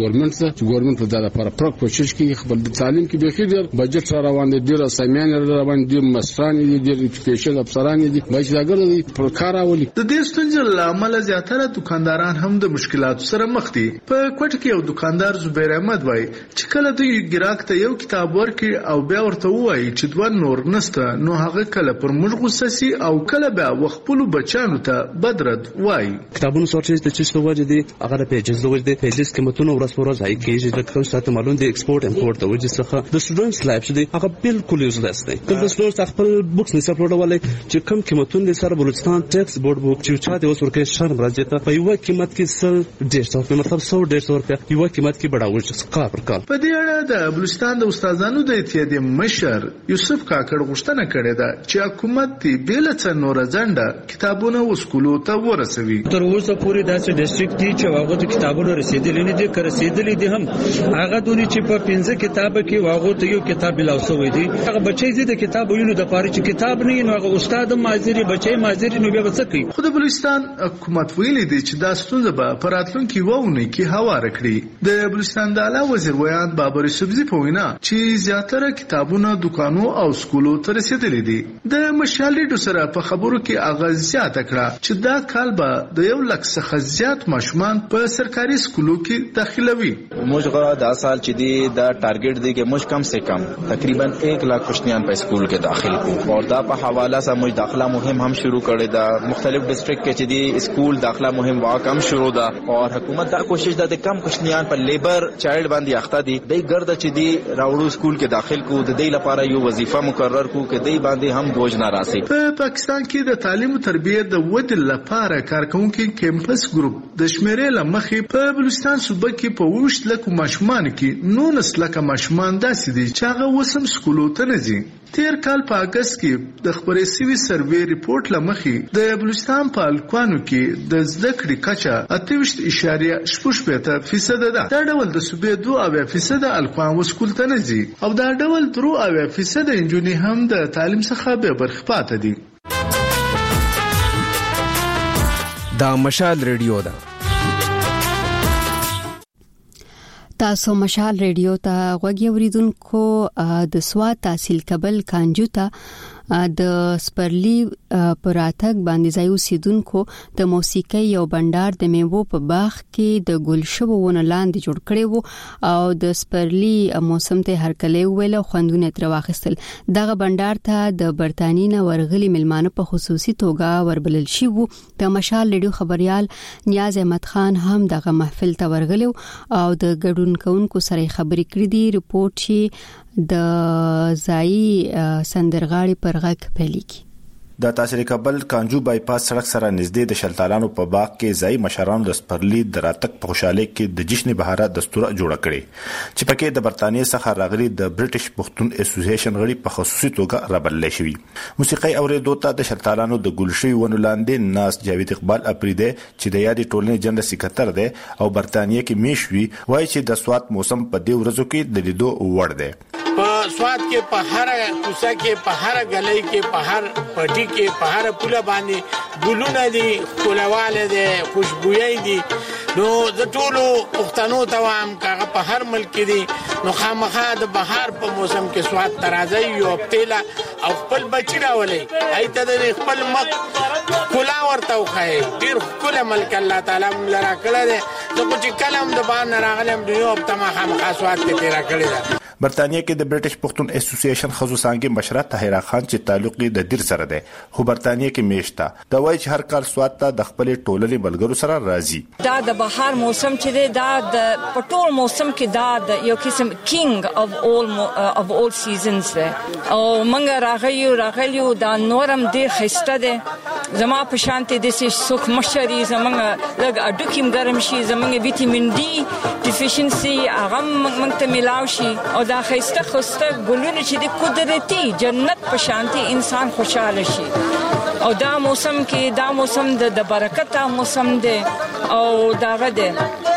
ګورنمنت ته چې ګورنمنت په دغه لپاره پرک کوشش کوي خپل تعلیم کې به خیر بجټ را روان دي ډیر سیمین را روان دي مستران دي ډیر ایجوکیشن افسران دي بچاګر دي پر کار اولي د دې ستونزې لامل زیاتره دکانداران هم د مشکلاتو سره مخ دي په کوټ کې یو دکاندار زبیر احمد وای چې کله د ګراک ته یو کتاب ورکړي او بیا ورته وایي چې دوه نور نسته نو هغه کله پر موږ غوسه سي او کله بیا وخپل بچانو ته بدرد وایي کتابونو سورټیج د چیز په وجه دي هغه په پیجز د وجه دي پیجز قیمتونه ورځ پر ورځ هاي کیږي د کوم ساته معلوم دي ایکسپورت امپورت د وجه څخه د سټوډنټس لایف دي هغه بالکل یوزلس دي کله سټوډنټس خپل بوکس نه سپورټولای چې کوم قیمتونه دي سره بلوچستان ټیکس بورډ بوک چې چا دي اوس ورکه شرم راځي ته په یو قیمت کې سل ډیر څو مطلب سو ډیر څو روپیا یو قیمت کې بڑاول چې کا پر کال په دې اړه د بلوچستان د استادانو د اتحادیې مشر یوسف کاکړ غوښتنه کړې ده چې حکومت دې بل څه نور ځنډه کتابونه وسکولو ته ورسوي تر اوسه پورې داسې ډیسټریکټ دي چې هغه د کتابونو رسیدلې نه دي که رسیدلې دي هم هغه دونی چې په پنځه کتاب کې واغو ته یو کتاب ملاوسوي دي هغه بچي زی د کتاب وینو د پاره چې کتاب نه نو هغه استاد مازری بچي مازری نو بیا څه کوي خو د بلوچستان حکومت ویلي دي چې دا ستونزه به په راتلونکي وونه کې هوار کړي د بلوچستان د اعلی وزیر ویان بابر سبزی په وینا چې زیاتره کتابونه دکانو او سکولو ته رسیدلي دي د مشال ډیډو سره په خبرو کې اغاز زیات کړه چې دا کال به د یو لک څخه زیات ماشومان په سرکاري سکولو کې داخلوي موږ غواړو دا سال چې دی دا ټارګټ دی چې موږ کم سے کم تقریبا एक लाख کوشنیان په سکول کې داخل کو او دا په حواله سره موږ داخله مهم هم شروع کړی دا مختلف ډیسټریکټ کې چې دی سکول داخله مهم وا کم شروع ده او حکومت دا کوشش ده کم کوشنیان په لیبر چایلډ باندې اخته دي د ګرد چې دی راوړو سکول کې داخل کو د دې لپاره یو وظیفه مقرر کو کې دې باندې هم بوج نه راسي په پاکستان کې د تعلیم او تربیت د ودې لپاره کارکونکو کیمپس ګروپ د شمیرې لمخې په بلوچستان صوبه کې په وښت لکه ماشومان کې نو نسلکه ماشومان داسې دي چې هغه وسم سکولو ته نه ځي تیر کال په اگست کې د خبرې سوي سروې ریپورت لمخې د بلوچستان په الکوانو کې د زده کړې کچه اته ویشت اعشاریه شپږ فیصد ده دا ډول د صوبې دوه اویا فیصد الکوان وسکول ته نه ځي او دا ډول درو اویا فیصد انجونې هم د تعلیم څخه به برخه پاتې دي دا مشال ریډیو ده تاسو مشال ریډیو ته غوږی اوریدونکو د سواد تحصیل کبل کانجو ته د سپرلی پراتک باندې ځای اوسیدونکو د موسیقي یو بندر د میوو په باغ کې د ګلشبو ونه لاندې جوړ کړي وو او د سپرلی موسم ته هرکلی ویل خوندونه تر واخستل دغه بندر ته د برتانیې ورغلي ملمانه په خصوصي توګه وربلل شي وو د مشال ریډیو خبريال نیاز احمد خان هم دغه محفل ته ورغلو او د ګډونکو سره خبرې کړې دي رپورت چې د ځای سندرغاړي پر غږ پلیږي د تحصیل کبل کانجو بایپاس سړک سره نږدې د شلتالانو په باغ کې ځای مشرانو د سپرلی د راتک په خوشاله کې د جشن بهارات دستور جوړ کړي چې پکې د برتانیې څخه راغلي د برټش پښتون اسوسییشن غړي په خصوصي توګه رابلل شوی موسیقي اوریدو ته د شلتالانو د ګلشي ونو لاندې ناس جاوید اقبال اپریده چې د یادې ټولنې جنرال سکرټر دی او برتانیې کې میشوي وایي چې د سواد موسم په دې ورځو کې د لیدو وړ دی په سواد کې په هر کوڅه کې په هر غلۍ کې په هر پټي کې په هر پوله باندې ګلونه دي خلواله دي خوشبوئی دي نو د ټولو پښتنو ته وام کاغه په هر ملک دي نو خامخا د بهار په موسم کې سواد ترازی یو پتیلا او خپل بچی راولې ایته د خپل مخ کلا ورته وخی ډیر کله ملک الله تعالی لرا کړل دي نو چې کلم د باندې راغلم دی او په خامخا سواد کې تیرا کړی ده برتانیې کې د برټش پښتون اسوسییشن خصوصي څنګه مشره طاهره خان چې تعلق د دیر سره ده خو برتانیې کې میشتا دا وایي چې هر کال سواد ته د خپل ټولنې بلګرو سره راځي دا د بهار موسم چې دی دا د پټول موسم کې دا د یو قسم کینګ اف اول اف اول سیزنز ده او منګه راغیو راغلیو دا نورم دی خسته ده زما په شانتي د سوک مشري زمونږ لږ اډوکیم ګرم شي زمونږ وټامین ډي ډیفیشنسي هغه موږ ته ملاو شي او دا خسته خسته ګلونه چې د قدرتي جنت په شانتي انسان خوشاله شي او دا موسم کې دا موسم د برکت موسم دی او دا غده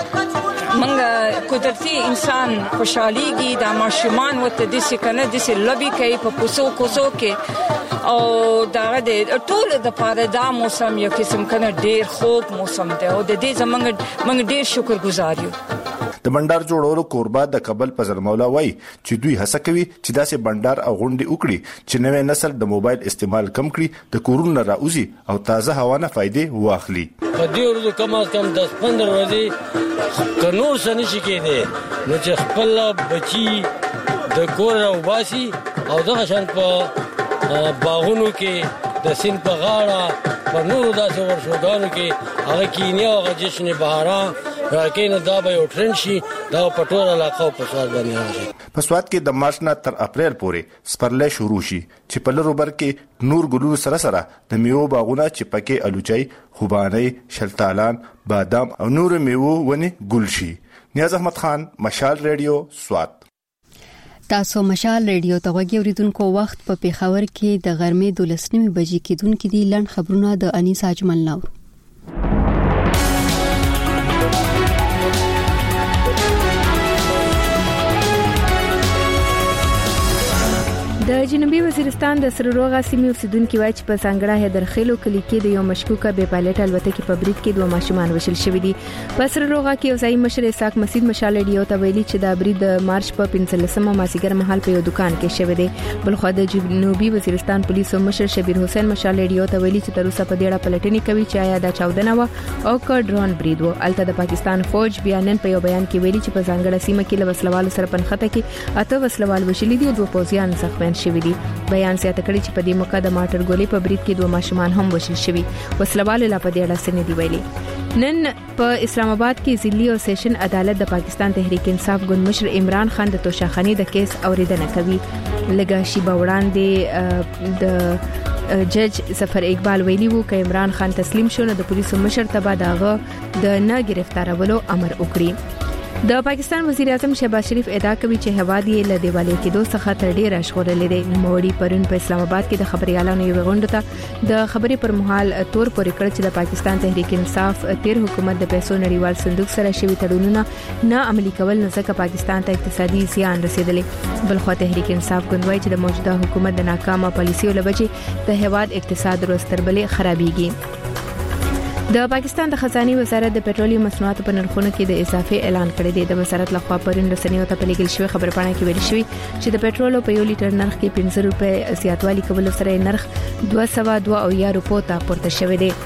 منګه قدرتي انسان خوشاليږي دا ماشومان وته د سکنه د لبي کوي په پوسو کوسو کې او دا غده ټول د پاره دا موسم یو قسم کنه ډیر خوږ موسم دی او د دې زمنګ منګ ډیر شکر گزار یو د بندر جوړولو کوربه د کابل فضل مولا وایي چې دوی هڅه کوي چې داسې بندر او غونډې وکړي چې نوې نسل د موبایل استعمال کم کړي، د کورونو راوځي او تازه هوا نه فائدې واخلي. په دې ورځو کم از کم دس پندرہ ورځې که نور څه نشي کېدی نو چې خپل بچي د کور راوباسي او دغه شان په باغونو کې د سیند په غاړه په نورو داسې ورشوګانو کې هغه کینیا او هغه جشن بهاران راکې نه دا به یو ټرند شي، دا په ټول علاقه او په سواد باندې راشي. په سواد کې د مارچ نه تر اپریل پورې سپرلی شروع شي چې په لرو بر کې نور ګلو سره سره د میوو باغونه چې پکې الوچای، خوباني، شلتالان، بادام او نور میوو ونی ګل شي. نیاز احمد خان، مشال ریډیو، سواد. تاسو مشال ریډیو ته غوږی اوریدونکو، وخت په پیښور کې د غرمې دولس نیمې بجې کېدونکې دي. لنډ خبرونه د انیس اجمل نور. د جنوبي وزیرستان د سرروغه سیمې اوسیدونکو وایي چې په څنګړه هدرخیلو کلی کې د یو مشکوکه بې پایلټ الوتکې په برید کې دوه ماشومان وشل شوې دي. په سرروغه کې اوسای مشر اسحاق مسعود مشال ریډیو ته ویلي چې دا برید د مارچ په پنځلسمه مازیګر مهال په یو دکان کې شوی دی. بل خو د جنوبي وزیرستان پولیسو مشر شبیر حسین مشال ریډیو ته ویلي چې تر اوسه په دې اړه پلټنې کوي چې آیا دا چاودنه و او که ډرون برید و. الته د پاکستان فوج بیا نن په یو بیان کې ویلي چې په څنګړه سیمه کې له وسلوالو سره پنخته کې اته وسلوال وشلي دي او دوه پوځیان زخمیان شوي دي. بیان زیاته کړي چې په دې موقع د ماټر ګولې په برید کې دوه ماشومان هم وشل شوي. وسلوال لا په دې اړه څه نه دی ویلي. نن په اسلام آباد کې ضلعي او سیشن عدالت د پاکستان تحریک انصاف ګوند مشر عمران خان د توشاخانی د کیس اوریدنه کوي. لږه شی باوړاندې د جج ظفر اقبال ویلي وو چې عمران خان تسلیم شو نو د پولیسو مشر ته داغه د نه گرفتارولو امر وکړي. د پاکستان وزیر اعظم شهباز شریف ادعا کوي چې هوا دی له دیوالې کې دوه څخه تر ډیر اشغورلې دي. نوموړي پرون په اسلام آباد کې د خبريالانو یو غونډه ته د خبرې پر مهال تور پورې کړ چې د پاکستان تحریک انصاف تیر حکومت د پیسو نړیوال صندوق سره شوی تړونونه نه عملي کول نه ځکه پاکستان ته اقتصادي زیان رسیدلې. بل خو تحریک انصاف ګوندوي چې د موجوده حکومت د ناکامه پالیسیو لوجې د هواد اقتصاد روستربلې خرابېږي. د پاکستان د خزاني وزارت د پېټرولیم مصنوعاتو په نرخونو کې د اضافه اعلان کړی دی. د وزارت لخوا پرون رسنیو ته په لګل شوی خبرپاڼه کې ویل شوی چې د پېټرولو په یو لیټر نرخ کې پنځه روپۍ زیاتوالی کول سره نرخ دوه سوه دوه او یا روپو ته پورته شوی دی.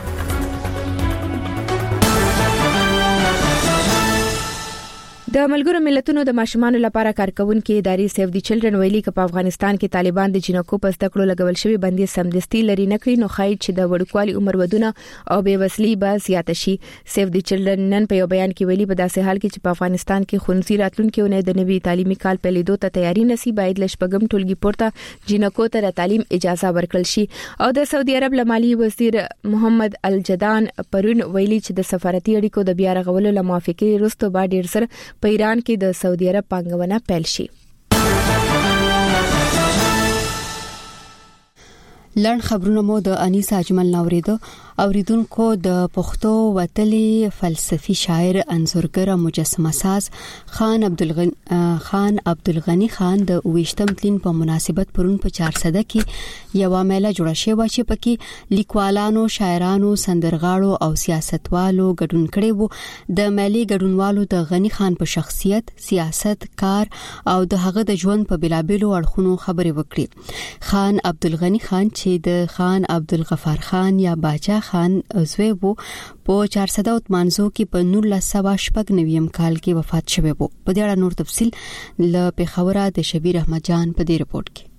د ملګرو ملتونو د ماشومان لپاره کارکونکو ادارې سیف دی چلډرن ویلي چې په افغانستان کې طالبان د جنکو په تکړو لګول شوی بندي سمدستي لري نه کړی نو خای چې د وړوکوالي عمر ودونه او بې وسلي به زیات شي. سیف دی چلډرن نن په یو بیان کې ویلي په داسې حال کې چې په افغانستان کې خونځي راتلونکو نه د نوي تعلیمي کال په لیدو ته تیاری نسی باید لشپګم ټولګي پورته جنکو ته تعلیم اجازه ورکړل شي. او د سعودي عرب لمالي وزیر محمد الجدان پرون ویلي چې د سفارتي اړیکو د بیا رغولو لموافقه وروسته با ډیر سره په ایران کې د سعودي عرب پانګونه پیل شي. لړ خبرونه مو د انیس اجمل نوریدو. اوریدونکو د پښتو وتلي فلسفي شاعر انځورګر او مجسمه ساز خان عبدالغنی خان عبدالغنی خان د ویشتم تلین په مناسبت پرون په چارسده کې یو میله جوړه شوې چې پکې لیکوالانو، شاعرانو، سندرغاړو او سیاستوالو ګډون کړي وو. د میلې ګډونوالو د غنی خان په شخصیت، سیاست، کار او د هغه د ژوند په بلابلو اړخونو خبرې وکړي. خان عبدالغنی خان چې د خان عبدالغفار خان یا باچا خان زوی وو په چارسده اتمانزو کې په نولس سوه شپږ نویم کال کې وفات شوی وو. په دې اړه نور تفصیل له پیښوره د شبیر احمد جان په دې رپورت کې.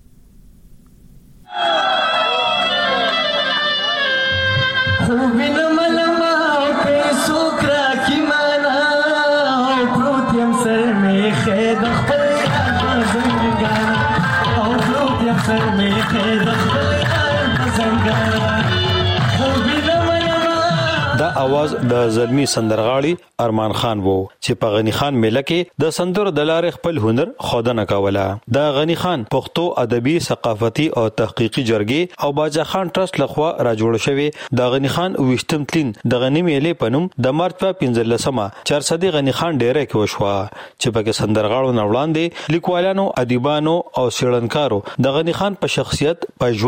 دا आवाज د زلمی سندرغاړي ارمان خان وو چې په غنی خان میله کې د سندرو د لارې خپل هنر خودنه کوله. د غنی خان پښتو ادبي، ثقافتي او تحقیقي جرګې او باجا خان ټرست لخوا را جوړ شوی د غنی خان وشتم تلین د غنی میله پنوم د مارچ په پنځلسمه چارسدي غنی خان ډیره کې وشوه چې په سندرغاړو نوړاندې لیکوالانو، ادیبانو او سیړنکارو د غنی خان په شخصیت، په ژوند،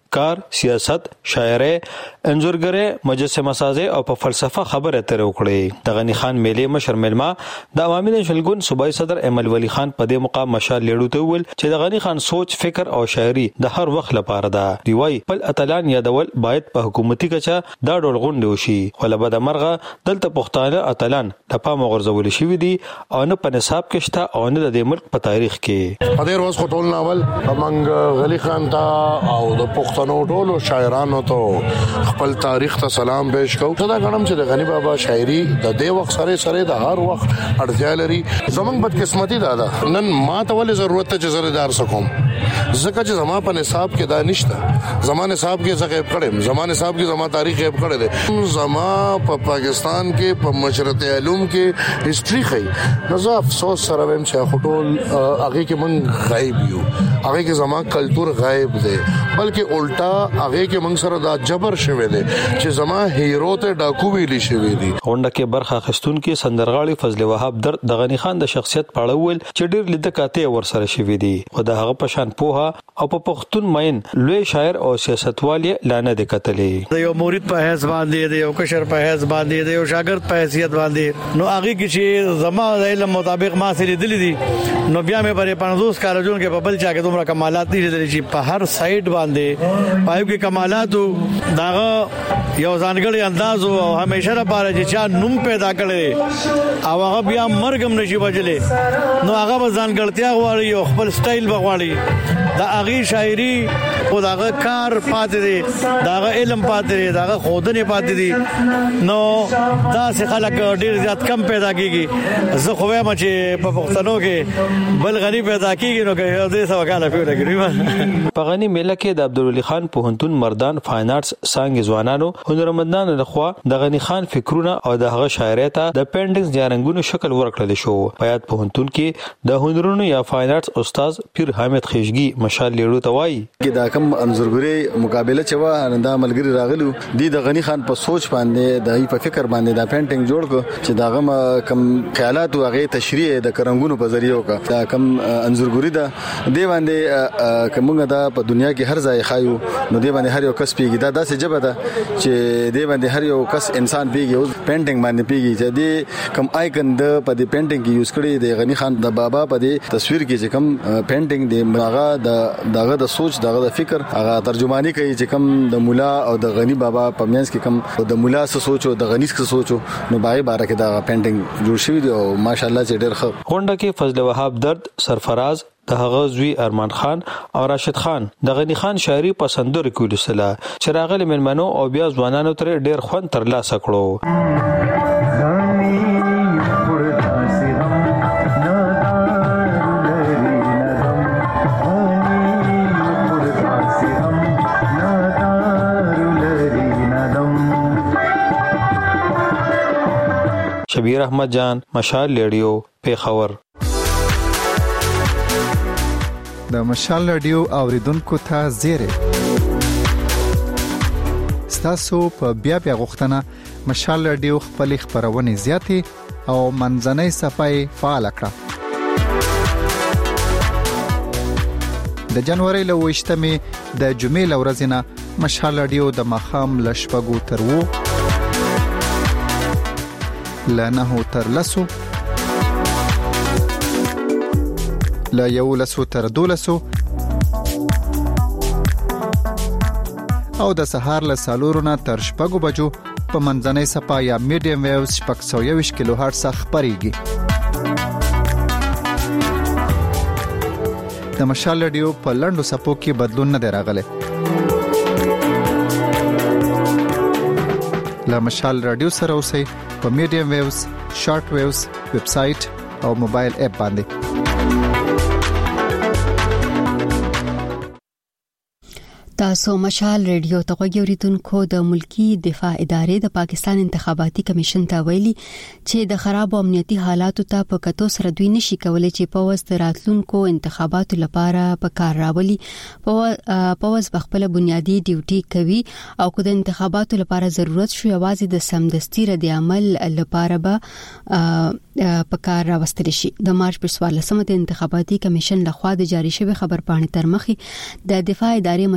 کار، سیاست، شاعري، انځورګري، مجسمه سازي او په فلسفه خبره اترې وکړي. د غنی خان میلې مشر ملما د عوامي نشلګون صوبایي صدر امل ولی خان په دې مقام مشال لیړو ته ویل چې د غنی خان سوچ، فکر او شاعري د هر وخت لپاره ده. دی وايي خپل اتلان یادول باید په حکومتي کچه دا ډول غونډه وشي. ولبه د مرغه دلته پښتانه اتلان د پام غرزول شي دي او نه په نصاب کې شته او نه د ملک په تاریخ کې. په دې ورځ خو ټول ناول امنګ غلی خان ته او د پښتنو ټولو شاعرانو ته خپل تاریخ ته سلام پېښ کوم. دا غنم چې د غنی بابا شاعري د دې وخت سره سره د هر وخت اړتیا لري. زمونږ بدقسمتي دا ده نن ما ته ولې ضرورت ته زردار سکوم ځکه چې زما په نصاب کې دا نشته. زمانه صاحب کې څه غیب کړم، زمانه صاحب کې زما تاریخ غیب کړی دی. زما په پاکستان کې په مشرق علوم کې هیستوري خي نو زه افسوس سره ویم چې خټول هغه کې مونږ غایب یو، هغه کې زما کلچر غایب دی، بلکې الټا هغه کې مونږ سره دا جبر شوی دی چې زما هیرو ته ډاکو ویلی شوی دی. غونډه کې برخه اخیستون کې سندرغاړي فضل وهاب در د غنی خان د شخصیت په اړه ویل چې ډېر لیده کاته ور سره شوی دی او د هغه په شان پوها او په پښتون مین لوی شاعر او سیاستوال لانه د کتلې. د یو مرید په حیث باندې، د یو کشر په حیث باندې، د یو شاګرد په حیثیت باندې نو هغه کې چې زما د علم مطابق ما سره دلی دي نو بیا مې پرې پنځوس کالجون کې په بل چا کې دومره کمالات دي چې په هر سایډ باندې پایو کې کمالات داغه یو ځانګړی انداز او همیشه لپاره چې چا نوم پیدا کړي او هغه بیا مرګم نشي بچلې نو هغه به ځانګړتیا غواړي او خپل سټایل بغواړي. دا هغه شاعري او داغه کار پاتې دي، داغه علم پاتې دي، داغه خودنه پاتې دي نو دا څه خلک ډیر زیات کم پیدا کیږي. زه خو وایم چې په پښتنو کې بل غنی پیدا کیږي نو کې دې څه وکاله پیدا کړی. په غنی میله کې د عبدالولي خان پوهنتون مردان فاین آرټس څنګه ځوانانو هنرمندانو لخوا د غنی خان فکرونه او د هغه شاعرۍ ته د پینټینګز یا رنگونو شکل ورکړل شو. په یاد پوهنتون کې د هنرونو یا فاین آرټس استاد پیر حامد خیشګي مشال لیړو ته وایي چې دا کوم انځورګری مقابله چې و دا ملګری راغلو دي د غنی خان په سوچ باندې د په فکر باندې دا پینټینګ جوړ کو چې دا کوم خیالات او هغه تشریح د کرنګونو په ذریعہ وکړه. دا کوم انځورګری دا دی باندې کومه دا په دنیا کې هر ځای خایو نو دی باندې هر یو کس پیږي. دا داسې جبه ده چې دی باندې هر یو کس انسان پیږي او پینټینګ باندې پیږي چې دی کوم آیکن د په دې پینټینګ کې یوز کړي د غنی خان د بابا په دې تصویر کې چې کوم پینټینګ دی هغه د دغه د سوچ دغه د فکر هغه ترجمانی کوي چې کوم د مولا او د غنی بابا په مینس کې کوم د مولا څه سوچو د غنی څه سوچو نو باغی بار کې دا پینټینګ جوړ شوی دی او ماشاءالله چې ډېر ښه. غونډه کې فضل وهاب درد، سرفراز د هغه زوی ارمان خان او راشد خان د غنی خان شاعري پسندور کول سره چې راغلي مېلمنو او بیا ځوانانو تر ډېر خوند ترلاسه کړو. شبیر احمد جان، مشال ریډیو، پیښور. د مشال ریډیو اوریدونکو ته زیره ستاسو په بیا بیا غوښتنه مشال ریډیو خپل خبرونه زیاتې او منځنۍ صفای فعال کړه. د جنوري له وشتمې د جمعې لورزنه مشال ریډیو د مخام لشپګو تر وو لانه تر لسو لا یو لسو تر دولسو او د سهار له سالورونه تر شپږو بجو په منځنۍ صفا یا میډیم ویوز شپږ سوه یوویشت کیلو هرتز خپرېږي. د مشال ریډیو په لنډو صفو کې بدلون نه دی راغلی. له مشال ریډیو سره اوسئ په میډیم ویوز، شارټ ویوز، ویب سټ او موبایل اپ باندې. تاسو مشال ریډیو ته غوږیږئ. د ملکی دفاع ادارې د پاکستان انتخاباتي کمیشن ته ویلي چې د خراب امنیتي حالاتو ته په کتو سره دوی نشي کولای چې په وست راتلونکو انتخاباتو لپاره په کار راولي. په وست بخپل بنیادی ډیوټي کوي او کو د انتخاباتو لپاره ضرورت شو یوازې د سمدستي ردی عمل لپاره به په کار راوستل شي. د مارچ په څوارلسمه د انتخاباتي کمیشن لخوا د جاری شوی خبر پاڼې تر مخې د دفاع ادارې مشران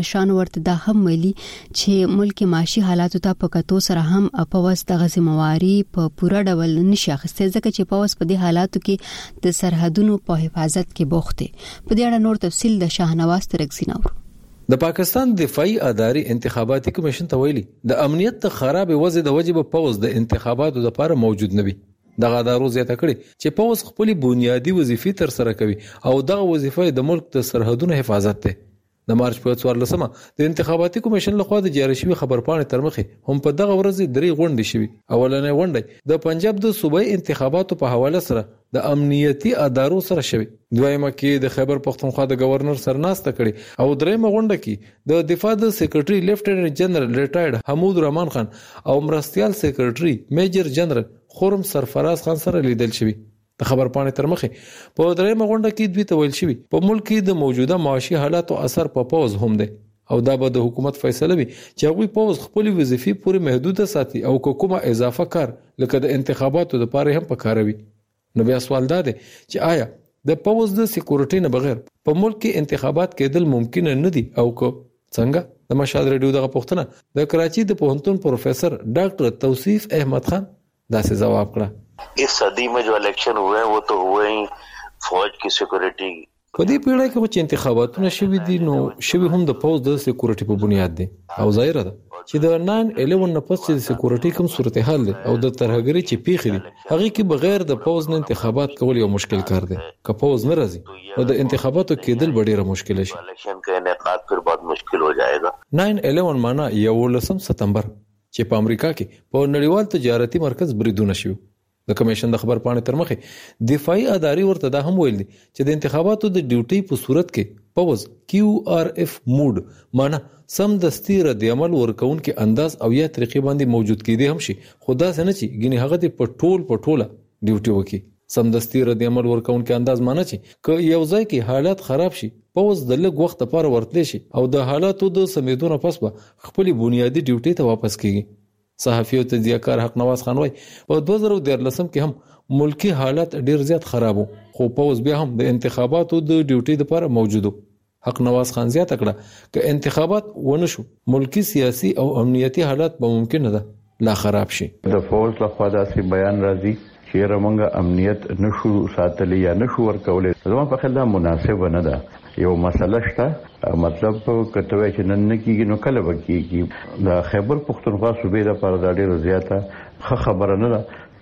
ورته دا هم ویلي چې ملک معاشي حالاتو ته په کتو سره هم پوز د غزمواري په پوره ډول نشي اخیستل ځکه چې پوز په دې حالاتو کې د سرحدونو په حفاظت کې بوخت دي. په دې اړه نور تفصیل د شاهنواز ترکزی نور. د پاکستان دفاعي اداري انتخاباتي کمیشن ته ویلي د امنیت د خراب وضع د وجې په پوز د انتخاباتو لپاره موجود نه وي. دغه ادارو زیاته کړي چې پوز خپل بنیادی وظیفې تر سره کوي او دغه وظیفه د ملک د سرحدونو حفاظت ده. د مارچ په څوارلسمه د انتخاباتي کمیشن لخوا د جاری شوی خبرپاڼې تر مخې هم په دغه ورځ درې غونډې شوي. اولنې غونډه د پنجاب د صوبایي انتخاباتو په حواله سره د امنیتي ادارو سره شوي. دویمه کې د خیبر پختونخوا د گورنر سره ناسته کړي او دریمه غونډه کې د دفاع د سیکریټري لیفټیننټ جنرال ریټایرډ حمود رحمان خان او مرستيال سیکریټري میجر جنرال خورم سرفراز خان سره لیدل شوي. د خبرپاڼې تر مخې په دریمه غونډه کې دوی ته ویل شوي په ملک کې د موجوده معاشي حالاتو اثر په پوز هم دی او دا به د حکومت فیصله وي چې هغوی پوز خپل وظیفې پورې محدوده ساتي او کومه اضافه کار لکه د انتخاباتو لپاره هم پکاروي. نو بیا سوال دا دی چې آیا د پوز د سکیورټي نه بغیر په ملک کې انتخابات کېدل ممکن نه دي او کو څنګه؟ د مشهد ریډیو دغه پوښتنه د کراچي د پوهنتون پروفیسر ډاکټر توصیف احمد خان داسې جواب کړه. इस सदी में जो इलेक्शन हुए हैं वो तो हुए ही फौज की सिक्योरिटी په دې پیړۍ کې چې انتخاباتونه شوي دي نو شوي هم د پوز د سکیورټي په بنیاد دي او ظاهره ده چې د ناین الیون نه پس د سکیورټي کوم صورتحال دي او د ترهګري چې پیښې دي هغه کې بغیر د پوز نه انتخابات کول یو مشکل کار دی. که پوز نه راځي نو د انتخاباتو کېدل ډېر مشکل شي. इलेक्शन का इनेकाद फिर बहुत मुश्किल हो जाएगा. ناین الیون معنا یولسم ستمبر چې په امریکا کې په نړیوال تجارتي مرکز بریدونه شوي. د کمیشن د خبرپاڼې تر مخې دفاعي اداري ورته دا هم ویل دي چې د انتخاباتو د ډیوټي په صورت کې پوز کیو آر اف موډ معنا سم دستي رد عمل ورکون کې انداز او یا طریقې باندې موجود کېدی هم شي. خدا سره چې ګینه هغه د پټول پټوله ډیوټي وکي. سم دستي رد عمل ورکون کې انداز معنا چې ک یو ځای کې حالات خراب شي پوز د لږ وخت لپاره ورتلی شي او د حالاتو د سمیدونو پس به خپل بنیادی ډیوټي ته واپس کیږي. صحافي او تجزیه‌کار حق نواز خان وايي په دوه زره دیارلسم کې هم ملکی حالات ډیر زیات خراب وو خو پوز بیا هم د انتخاباتو د ډیوټي لپاره موجود وو. حق نواز خان زیاته کړه چې انتخابات ونه شو ملکی سیاسي او امنیتي حالات به ممکن ده لا خراب شي. د فوز لخوا داسې بیان راځي چې رمنګ امنیت نشو ساتلی یا نشو ورکولې. زما په خیال دا مناسب نه ده. یو مسله شته مطلب کته چې نن نه کیږي نو کله به کیږي. د خیبر پختونخوا صوبې لپاره دا ډیره زیاته خبره نه ده.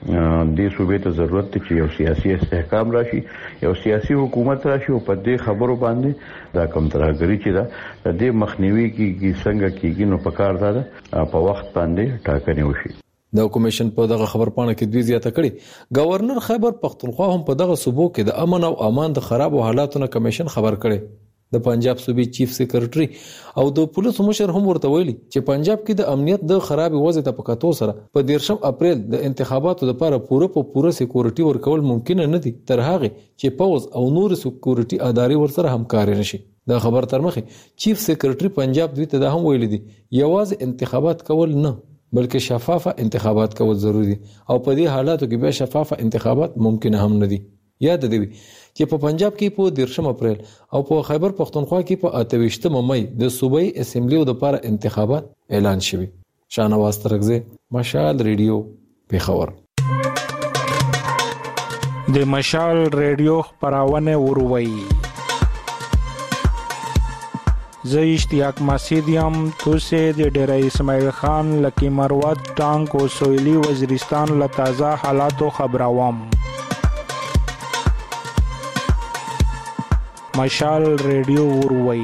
د صوبې ته ضرورت دی چې یو سیاسي استحکام راشي یو سیاسي حکومت راشي او په دې خبرو باندې دا کم ترهګری چې دا د دې مخنیوي کیږي څنګه کیږي نو په کار ده په وخت باندې ټاکنې وشي. د کمیشن په دغه خبرپاڼه کې دوی زیاته کړي گورنر خیبر پختونخوا هم په دغه صوبو کې د امن او امان د خراب حالاتو نه کمیشن خبر کړي. د پنجاب صوبې چیف سیکریټري او د پولیسو مشر هم ورته ویلي چې پنجاب کې د امنیت د خراب وضع ته پکاتو سره په دیرشم اپریل د انتخاباتو لپاره پوره په پوره سکیورټي ورکول ممکن نه دي تر هغه چې پوز او نور سکیورټي ادارې ورسره همکاري نشي. د خبر تر مخه چیف سیکریټري پنجاب دوی ته دا هم ویلي دي یوازې انتخابات کول نه بلکې شفافه انتخابات کول ضروری او په دې حالاتو کې به شفافه انتخابات ممکن هم نه دي. یاد دی چې په پنجاب کې په دیرشم اپریل او په خیبر پختونخوا کې په اتهویشتم مئی د صوبایي اسمبلیو لپاره انتخابات اعلان شوي. شاهنواز ترکزی مشال ریډیو پیښور. د مشال ریډیو خبرونه وروي زه اشتیاق مسیدیم توسه د ډیره اسماعیل خان لکی مروت ټانک او سویلی وزیرستان له تازه حالاتو خبروم. مشال ریډیو وروي.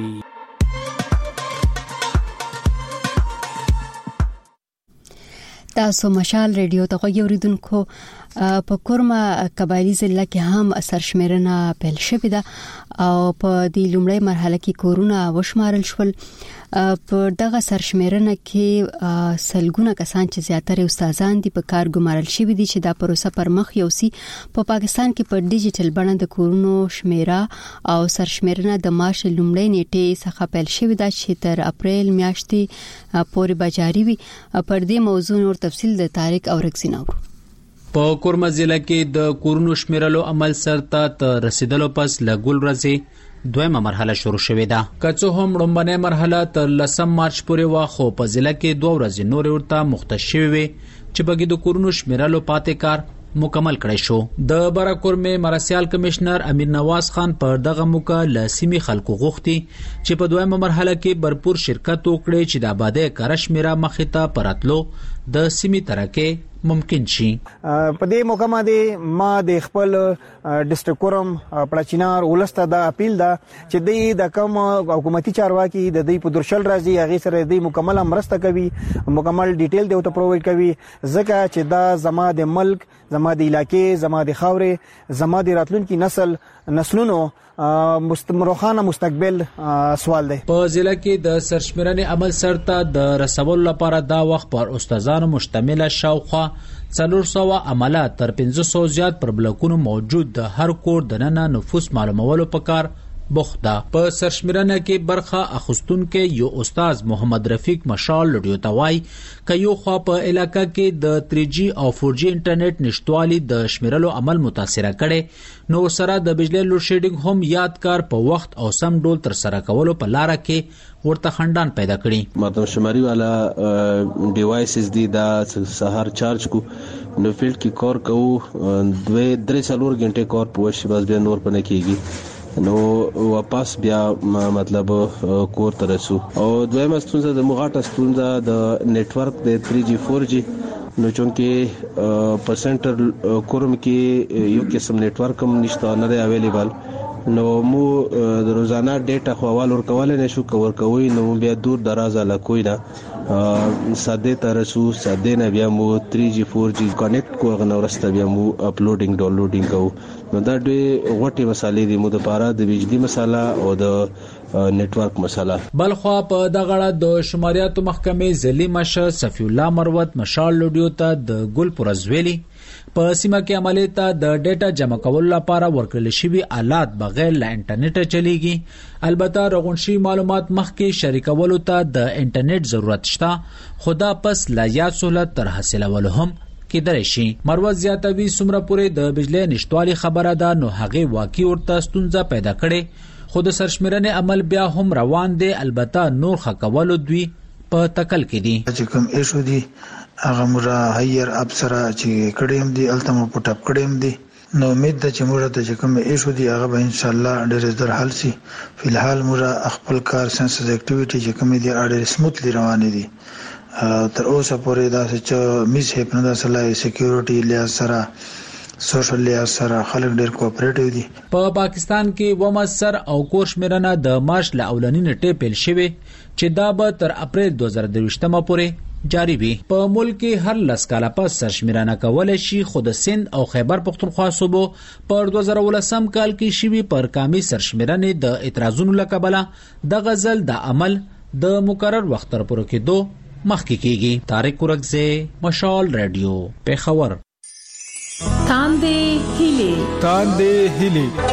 تاسو مشال ریډیو ته غوړیدونکو په کورما قبایلی ضلع کې هم سرشمیرنه پیل شوې ده او په دې لومړی مرحله کې کورونه وشمارل شول. په دغه سرشمیرنه کې سلګونه کسان چې زیاتره استادان دي په کار ګمارل شوي دي چې دا پروسه پر مخ یوسي. په پاکستان کې په ډیجیټل بڼه د کورونو شمیره او سرشمیرنه د مارچ لومړۍ نیټې څخه پیل شوې ده چې تر اپریل میاشتې پورې به جاري وي. پر دې موضوع نور تفصیل د طارق اورکسیناور. په کورما ضلع کې د کورونو شمیرلو عمل سرته ته رسیدلو پس لګول راځي دویمه مرحله شروع شوې ده. که څه هم لومړنۍ مرحله تر لسم مارچ پورې وا خو په ضلع کې دوه ورځې نور ورته مختص شوې وي چې بګي د کورونو شمیرلو پاتې کار مکمل کړی شو. د براکورمې مرسیال کمشنر امیر نواز خان پر دغه موقع لاسمی خلکو غوښتي چې په دویمه مرحله کې برپور شرکت وکړي چې د آبادی کار شمیره مخې ته پراتلو د سیمې ترکه ممکن شي. په دې موقع باندې ما د خپل ډیسټریکټ کورم پړچینار ولسته د اپیل ده چې د کوم حکومتي چارواکي د دې په درشل راځي هغه سره د مکمل مرسته کوي، مکمل ډیټیل دی او ته پرووایډ کوي ځکه چې دا زما د ملک، زما د علاقې، زما د خاورې، زما د راتلونکي نسل نسلونو مستمروخانه مستقبل سوال دی. په ضلع کې د سرشمیرنې عمل سرته د رسول لپاره دا وخت پر استادانو مشتمله شاوخوا څلور سوه عملات تر پنځه سوه زیات پر بلکونو موجود د هر کور دننه نفوس معلومولو پکار بوخته. په سرشمیرنه کې برخه اخستونکو یو استاد محمد رفیق مشال لډیو توای ک یو خو په علاقہ کې د تھری جی او فور جی انټرنیټ نشټوالي د شمیرلو عمل متاثر کړي نو سره د بجلی لوډ شیډینګ هم یادګار په وخت او سم ډول تر سره کولو په لار کې ورته خندان پیدا کړي. مردم شماري والا ډیوایسز دي دا سهار چارج کو نو فیلډ کې کار کوو دوه درې څلور غنټه کار پوښ بس بیا نور پنه کیږي نو واپس بیا مطلب کور ته رسو. او دویمه ستونزه د مغاټه ستونزه د نتورک د تھری جی فور جی نو چونکه په سنټر کورم کې یو قسم نتورک هم نشته نه دی اویلیبل نو مو د روزانه ډیټا خوال ورکول نه شو کور کوي نو بیا دور دراز علاقوي نه ساده ترسو ساده نه بیا مو تھری جی فور جی کنیکټ کوغ نو ورسته بیا مو اپلوډینګ ډاونلوډینګ کوو نو دا ډېر غوټي مسالې دي مو د پاره د بجلی مساله او د نتورک مساله. بلخوا په دغه د شماریاتو محکمې ځلی مشه صفی الله مروت مشال لوډیو ته د ګل پرزویلی په سیمه کې عملیات ته د ډیټا جمع کولو لپاره ورکړل شوی آلات بغیر له انټرنیټ چلیږي. البته رغونشي معلومات مخکې شریکولو ته د انټرنیټ ضرورت شته خدا پس لا یاد سہولت تر حاصلولو هم کېدای شي. مروت زیاتوي څومره پورې د بجلی نشټوالي خبره ده نو هغه واقعي ورته ستونزه پیدا کړي خود سرشمیرنې عمل بیا هم روان دي. البته نور خکولو دوی په تکل کې دي چې کوم ایشو دي هغه مورا هایر افسر چې کډیم دي التمو پټپ کډیم دي نو امید ده چې مورا ته کوم ایشو دي هغه به ان شاء الله ډېر زر حل شي. فلحال مورا خپل کار سنسز اکټیویټي چې کوم دي اړ سموثلی روان دي تر اوسه پورې دا چې میس هپنه د سلای سکیورټي لیا سره سوشل لیا سره خلک ډېر کوآپریټیو دي. په پاکستان کې ومسر او کوشمیرنه د مارچ له اولنی نیټه پیل شوه چې دا به تر اپریل دوه زره دوه پورې جاری وي. په ملک کې هر لس کاله پس سرشمیرنه کولای شي خود سند او خیبر پختونخوا صوبو پر دوه زره ولسم کال کې شوی پر کامي سرشمیرنې د اعتراضونو لکبله د غزل د عمل د مقرر وخت تر پورې کېدو مخکې کیږي. طارق ورکزه مشال رادیو پیښور. تاندې هیلې تاندې هیلې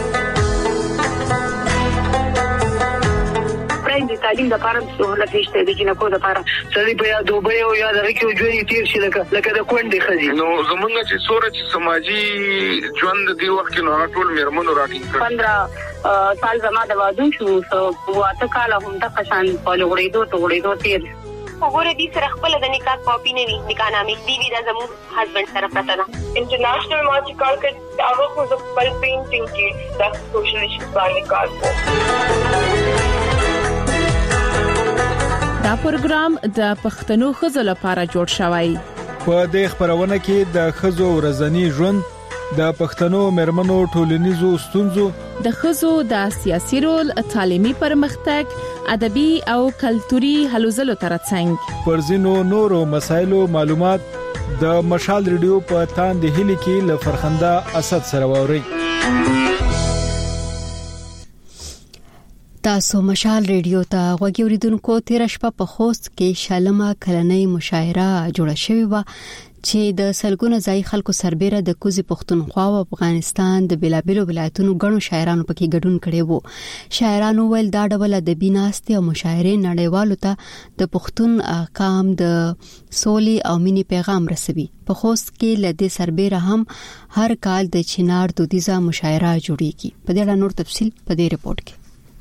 د تعلیم لپاره سہولت نشته د جنکو لپاره سړي په یا دوبه او یا د ریکو ژوند تیر شي لکه لکه د کونډې خزي نو زمونږ چې سوره چې سماجی ژوند دی وخت نو ټول میرمنو راټینګ کړ پندرہ سال زما د وادو شو سو واته کال هم د قشان په لغړېدو ته غړېدو تیر وګوره دې سره خپل د نکاح کاپی نه وی نکاح نامې دی وی د زمو هسبند سره پته ده انټرنیشنل مارچ کال کې هغه خو د خپل پینټینګ کې د سوشل ایشوز باندې کار کوي. دا پروګرام د پښتنو خزو لپاره جوړ شوی. په دې خبرونه کې د خزو ورځنی ژوند د پښتنو مرمنو ټولنیزو ستونزو د خزو د سیاسي رول تعلیمي پرمختګ ادبي او کلتوري هلو ځلو ترڅنګ پرځینو نورو مسایلو معلومات د مشال ریډیو په تاندې هلي کې ل فرخنده اسد سره ووري. تاسو مشال ریډیو ته غوږی اوریدونکو تیر شپه په خوست کې شالمه کلنۍ مشاعره جوړه شوې و چې د سلګونو ځای خلکو سربېره د کوزي پښتونخوا او افغانستان د بلابلو ولایتونو غنو شاعرانو پکې ګډون کړي وو. شاعرانو ول دا ډول د بیناستي او مشاعره نړیوالو ته د پښتون اقام د سولې او مینې پیغام رسوي. په خوست کې لدې سربېره هم هر کال د چنار دودیزه مشاعره جوړیږي. په دې اړه نور تفصيل په دې رپورت کې.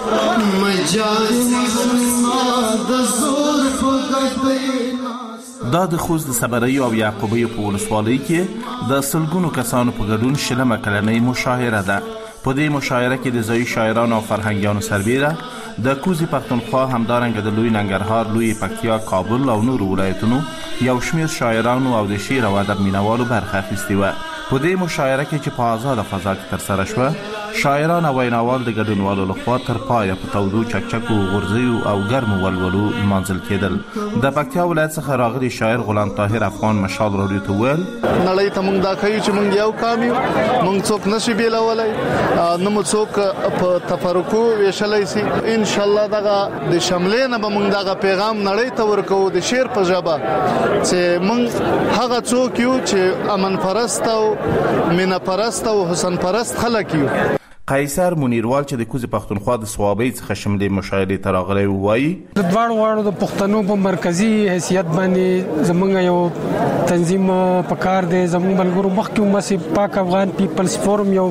دا د خوست د صبري او یعقوبی په ولسوالۍ کې د سلګونو کسانو په ګډون شلمه کلنۍ مشاعره ده. په دې مشاعره کې د ځایي شاعرانو او فرهنګیانو سربېره د کوزي پښتونخوا همدارنګه د لوی ننګرهار، لوی پکتیا، کابل او نورو ولایتونو یو شمېر شاعرانو او د شعر او ادب مینوالو برخه اخیستې وه. په دې مشاعره کې چې په آزاده فضا کې ترسره شوه، شاعران او ویناوال د ګډونوالو لخوا تر پایه په تودو چکچکو، غورځیو او ګرمو ولولو لمانځل کېدل. د پکتیا ولایت څخه راغلي شاعر غلام طاهر افغان مشال راډیو ته وویل: نړۍ ته موږ دا کوي چې موږ یو قام یو، موږ څوک نشي بیلولای، نه مو څوک په تفرقو ویشلای شي. ان شاء الله دغه د شملې نه به موږ دغه پیغام نړۍ ته ورکو د شعر په ژبه، چې موږ هغه څوک یو چې امن پرست او مینه پرست او حسن پرست خلک یو. قیصر منیروال چې د کوزي پښتونخوا د صوابۍ څخه شملې مشاعرې ته راغلی وایي: د دواړو واړو د پښتنو په مرکزی حیثیت باندې زمونږ یو تنظیم په کار دی. زمونږ ملګرو مخکې مسیب پاک افغان پیپلز فورم یو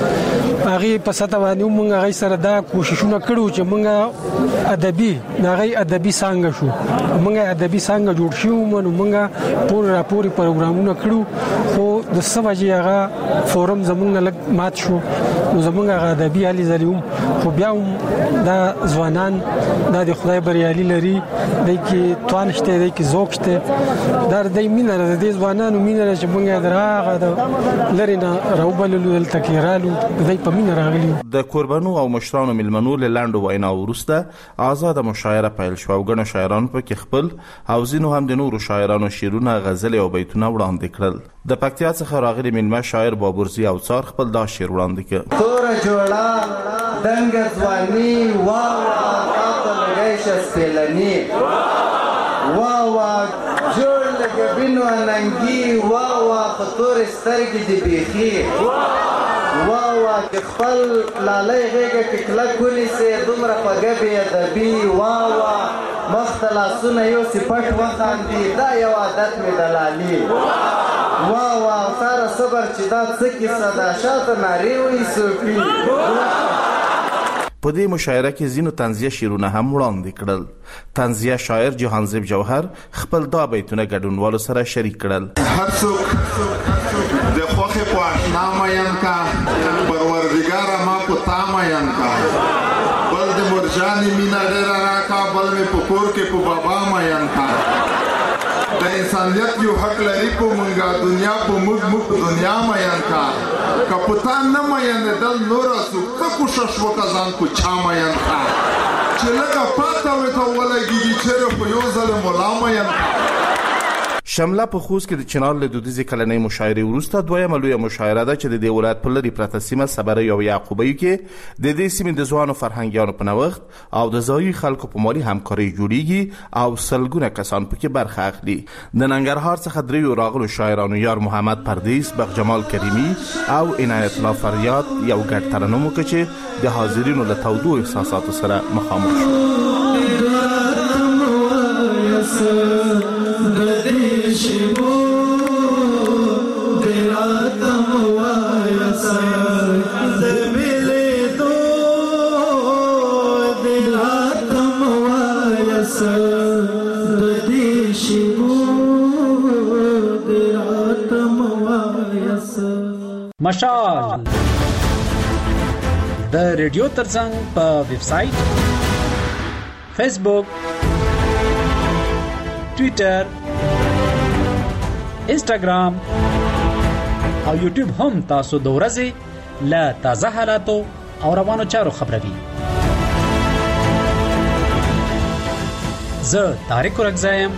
هغه په ساته باندې موږ هغه سره دا کوششونه کړو چې موږ ادبي هغه ادبي څنګه شو موږ ادبي څنګه جوړ شو نو موږ پور راپوري پروګرامونه کړو، خو د سمجي هغه فورم زمونږ لګ مات شو. نو زمونږ هغه ادبي علي زریوم خو بیا دا ځوانان دا د خدای بریالي لري، د کی توان شته، د کی ذوق شته، دا د مینه د دې ځوانانو مینه چې موږ دراغه د لرینا روبللو التکیرالو د د قربانو او مشرانو ملمنو له لاندو وینا وروسته آزاده مشاعره پیل شو او ګڼ شاعران پکې خپل او ځینو هم د نورو شاعرانو شعرونه، غزل او بیتونه وړاندې کړل. د پکتیا څخه راغلي ملمه شاعر بابورزي او څار خپل دا شعر وړاندې کړ: تور جوړه دنګ ځواني وا وا تاسو لګی شسپلنی وا وا جوړ لګ بینو ننګي وا وا خطور سترګې دی بيخي وا وا خپل لالای غېږه کې کلک ونیسې دومره خوږه بې ادبي وا وا مختلاسونه یو سپټ وخاندي دا یو عادت مې د لالي وا وا ساره صبر چې دا څه کیسه ده شاته نارې وایي. په دې مشاعره کې ځینو طنزیه شعرونه هم وړاندې کړل. طنزیه شاعر جهانزیب جوهر خپل دا بیتونه ګډونوالو سره شریک کړل: هر څوک د خوخه په آشنا مین کا پروردگار ما کو تا مین کا بل د مرجانی مینا ډیر راکا بل می پکور کې په بابا مین کا د انسانیت یو حق لري په مونږه دنیا په موږ موږ دنیا مین کا کپتان نه مین دل نور اسو کو شش وکزان کو چا مین کا چې لکه پاته وته ولګي چې په یو ځل مولا مین کا. شمله په خوست کې د چنار له دودیزې کلنۍ مشاعرې وروسته دویمه لویه مشاعره ده چې د دې ولایت په لرې پرته سیمه صبري او یعقوبۍ کې د دې سیمې د ځوانو فرهنګیانو په نوښت او د ځایي خلکو په مالي همکارۍ جوړیږي او سلګونه کسان پکې برخه اخلي. د ننګرهار څخه دریو راغلو شاعرانو یار محمد پردیس، بخجمال کریمي او عنایت الله فریاد یو ګډ ترنم وکړ چې د حاضرینو له تودو احساساتو سره مخامخ شو. شبو دراتم وایسر دبلې دو دراتم وایسر ددې شبو دراتم وایسر. مشال د ریډیو ترڅنګ په ویب سټ، فیسبوک، ټوئیټر، انسټاګرام او یوټیوب هم تاسو د ورځې له تازه حالاتو او روانو چارو خبروي. زه طارق رګزایم،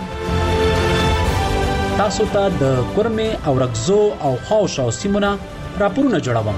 تاسو ته د کورمې او رګزو او خاوشاو سیمونه راپورونه جوړوم.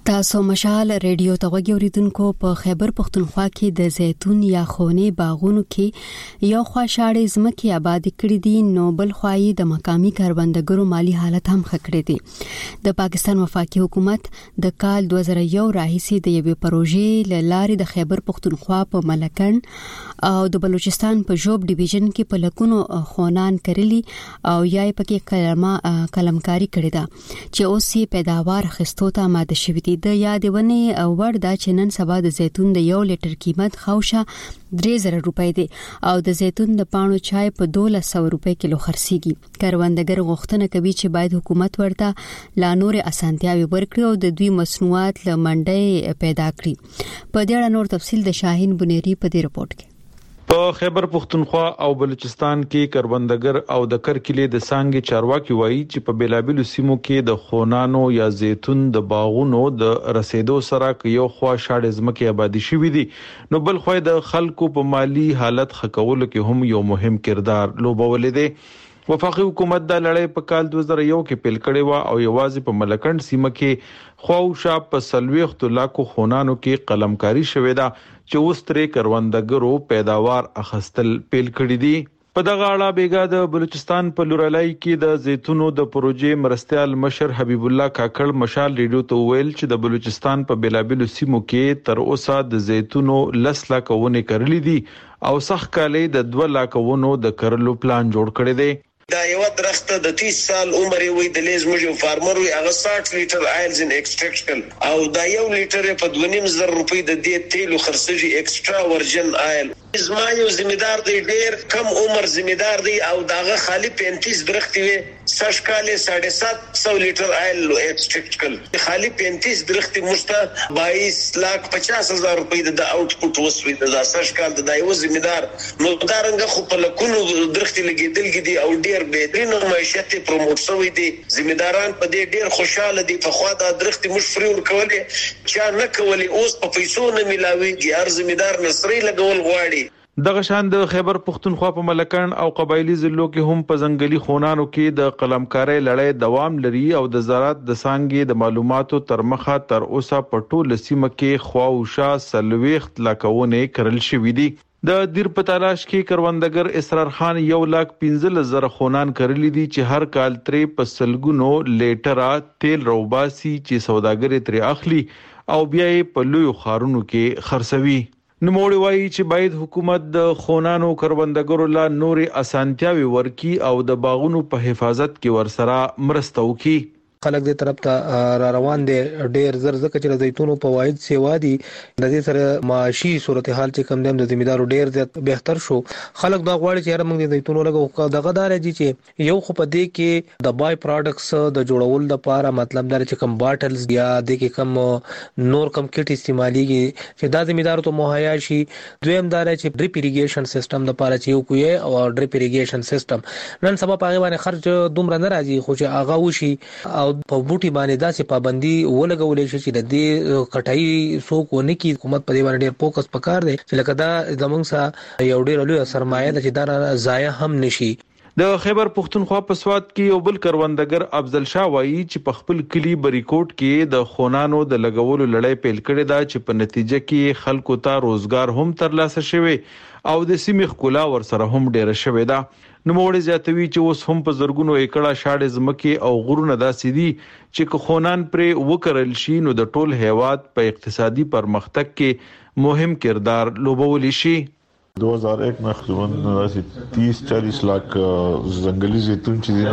تاسو مشال ریډیو ته وګوریدونکو په خیبر پختونخوا کې د زیتون یا خونې باغونو کې یو خوا شاړې ځمکې آباد کړې دي، نو بل خوای د مقامی کاروباردارو مالی حالت هم ښه کړی دی. د پاکستان وفاقي حکومت د کال دوه زره یو راهیسې د یوې پروژې له لارې د خیبر پختونخوا په ملکن او د بلوچستان په جوب ډیویژن کې په لکونو خونان کړلي او یا پکې کلمه کلمکاری کړې ده چې اوس یې پیداوار خستو ته آماده شوی. د یادونه ور دا چې نن سبا د زیتون د یو لیټر قیمت خوشه درې زره روپۍ دی او د زیتون د پاڼو چای په دوه سوه روپۍ کیلو خرڅيږي. کاروباردار غوښتنه کوي چې باید حکومت ورته لا نور اسانتیاوي ورکړي او د دوی مصنوعات له منډي پیدا کړي. په دې اړه نور تفصیل د شاهین بنيري په دې رپورت کې. په خیبر پختونخوا او بلوچستان کې کاروباردار او د کرکلې د سانګي چارواکي وایي چې په بیلابلو سیمو کې د خونانو یا زیتون د باغونو د رسیدو سره یو خوا شاړې ځمکې آبادی شوې دي، نو بل خو د خلکو په مالی حالت خکولو کې هم یو مهم کردار لوبولې دي. وفاقي حکومت د لړۍ په کال دوه زره یو کې پیل کړی و او یوازې په ملکند سیمه کې خواوشا په سلويخت لاکو خونانو کې قلمکاری شوې ده چې اوس ترې کاروباردارو پیداوار اخستل پیل کړی دي. په دغه اړه بیګا د بلوچستان په لورلای کې د زیتونو د پروژې مرستيال مشر حبیب الله کاکړ مشال ریډیو ته ویل چې د بلوچستان په بیلابلو سیمو کې تر اوسه د زیتونو لس لاکونه کړلې دي او سخت کالې د دوه لاکونو د کرلو پلان جوړ کړی دی. دا یو درخته د تیس سال عمر وي د لیز مجو فارمر وي هغه ساठ لیټر آیلز ان ایکستراکشن او دا یو لیټر په دوه نیم زره روپۍ د دې تیلو خرڅږي ایکسترا ورجن آیل. زما یو ذمہدار دی ډیر کم عمر ذمہدار دی او داغه خالی پینتیس درختي وي سش کاله ساڑھے سات سو لیټر آیل ایکستراکټ کړ. خالی پینتیس درختي مشته بائیس لاکھ پچاس هزار روپۍ د اوټپوټ وسوي د سش کال د یو ذمہدار نو دارنګ خو په لکونو درختي لګیدل کیدي او ډیر بهترین معیشت پروموټ شوی دي. ذمہداران په دې ډیر خوشاله دي. په خوا د درختي مش فری ورکولې چا نه کولی اوس په پیسو نه ملاويږي. هر ذمہدار نصري لګول غواړي. دغه شان د خیبر پختونخوا په ملکن او قبایلی ضلعو کې هم په ځنګلي خونانو کې د قلمکارۍ لړۍ دوام لري او د زراعت د سانګي د معلوماتو تر مخه تر اوسه په ټوله سیمه کې خواوشا سلويخت لاکونه کرل شوې دي. د دیر په تلاش کې کاروباردار اسرار خان یو لاک پنځه زره خونان کړلې دي چې هر کال ترې په سلګونو لیټره تیل روباسي چې سوداګر ترې اخلي او بیا یې په لوی خارونو کې خرڅوي. نوموړي وایي چې باید حکومت د خونانو کاروباردارو لا نوري اسانتیاوي ورکي او د باغونو په حفاظت کې ورسره مرسته وکړي. خلک دې طرف ته را روان دي ډېر زر زکه چې د زیتونو فواید سیوا دي د دې سره معاشي صورتحال چې کم دیم د ذمہدارو ډېر زیات بهتر شو. خلک دا غواړي چې هر موږ د زیتونو لګو دغه دار دي چې یو خو په دې کې د بای پروډکټس د جوړول د لپاره مطلب دا چې کم باټلز یا د کې کم نور کم کټ استعماليږي چې دا ذمہدارو ته مهیا شي. دویم دا چې ډریپ اریګیشن سیستم د لپاره چې یو کوی او ډریپ اریګیشن سیستم نن سبا په باندې خرج دومره نه راځي خو چې هغه وشي او په بوټي باندې داسې پابندي ولګولې شي چې د دې کټای څوک ونه کی. حکومت په دې باندې ډېر فوکس وکړ دی چې لکه دا زمونږ سره یو ډېر لوی سرمایه ده چې دا ضایع هم نشي. د خیبر پختونخوا په سواد کې یو بل کاروباردار افضل شاه وایي چې په خپل کلی بریکوټ کې د خونانو د لګولو لړۍ پیل کړې ده چې په نتیجه کې خلکو ته روزګار هم ترلاسه شوی او د سیمې ښکلا ورسره هم ډېره شوې ده. نوموړي زیاتوي چې اوس هم په زرګونو ایکړه شاړې ځمکې او غرونه داسې دي چې که خونان پرې وکرل شي نو د ټول هیواد په اقتصادي پرمختګ کې مهم کردار لوبولی شي. دو ہزار ایک میں خصوصاً تیس چالیس لاکھ زنګلي زیتون چې دي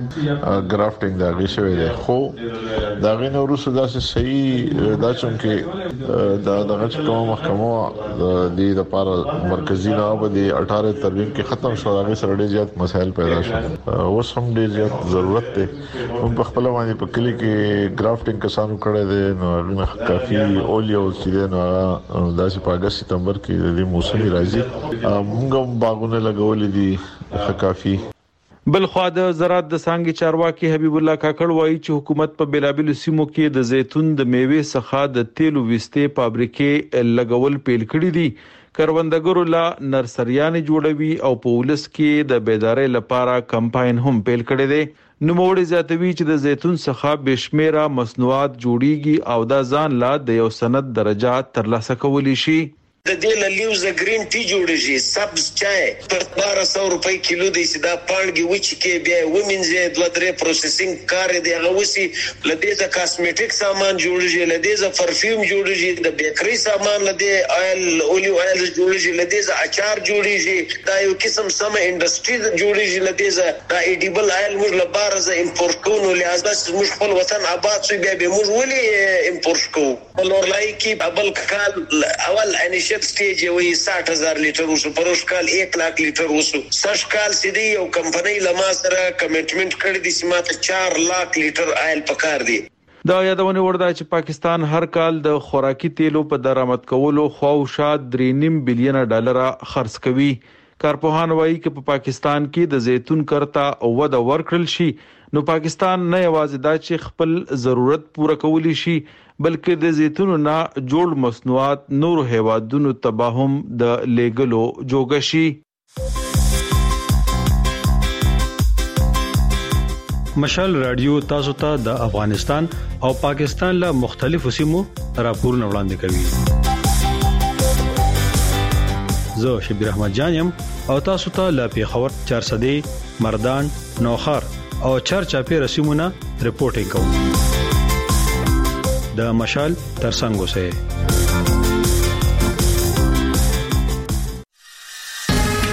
هغه ګرافټینګ دا غي شوی دی خو دا غي نو روسو داسې صحیح دا چونکه دا دغه کومه محکمه د دې لپاره مرکزی نه و د اٹھارہ ترمیم کې ختم شو دا غي سره ډېر زیات مسایل پیدا شول. اوس هم ډېر زیات ضرورت دی. هم په خپل باندې په کلی کې ګرافټینګ کسانو کړی دی نو کافي اولیا او چې نو داسې په اگست سپتمبر کې د موسمي راځي موږ باغونه لګولې دي کافي. بل خو د زراعت د سانګي چارواکي حبیب الله کاکړ وایي چې حکومت په بیلابل سیمو کې د زیتون د میوې څخه د تیلو وستې فابریکې لګول پیل کړي دي. کاروباردارو لا نرسریان جوړوي او په ولس کې د بیدارۍ لپاره کمپاین هم پیل کړي دي. نوموړي زیاتوي چې د زیتون څخه بشمیره مصنوعات جوړیږي او دا ځان لا د یو سند درجه ترلاسه کولی شي. د دې لیوز گرین ټی جوړیږي، سبز چای پر بارہ سو روپۍ کیلو دی، سدا پانګي وچی کې بیا ومنځه دوه درې پروسیسینګ کار دی، هغه وسی لدې د کاسمیټیک سامان جوړیږي، لدې د پرفیوم جوړیږي، د بیکری سامان لدې آیل اولیو آیل جوړیږي، لدې د اچار جوړیږي، دا یو قسم سم انډستری جوړیږي، لدې د ایډیبل آیل موږ لپاره ز امپورټ کوو، لہذا موږ خپل وطن آباد شو بیا به موږ ولې امپورټ کوو. ولورلای کې ابل کال اول انیشیټ سټیج وي ساठ هزار لیټر وسو، پروش کال یک لاک لیټر وسو، سش کال سیدی یو کمپنی لما سره کمټمنټ کړی دي چې ماته چار لاک لیټر آیل پکار دی. دا یادونه ورده چې پاکستان هر کال د خوراکي تیلو په درآمد کولو خواوشا درې نیم بلین ډالر خرڅ کوي. کارپوهان وایي چې په پاکستان کې د زیتون کرتا وده ورکړل شي نو پاکستان نه یوازې دا چې خپل ضرورت پوره کولی شي بلکې د زیتونو نه جوړ مصنوعات نور هیوادونو ته هم د لیګلو جوګه شي. مشال رادیو تاسو ته د افغانستان او پاکستان له مختلفو سیمو راپورونه وړاندې کوي. زه شبیر احمد جانم او تاسو ته له پیښور چارسدې مردان نوخار او چارچاپی رسیمونه رپورټینګ کوم. د مشال ترڅنګ اوسئ.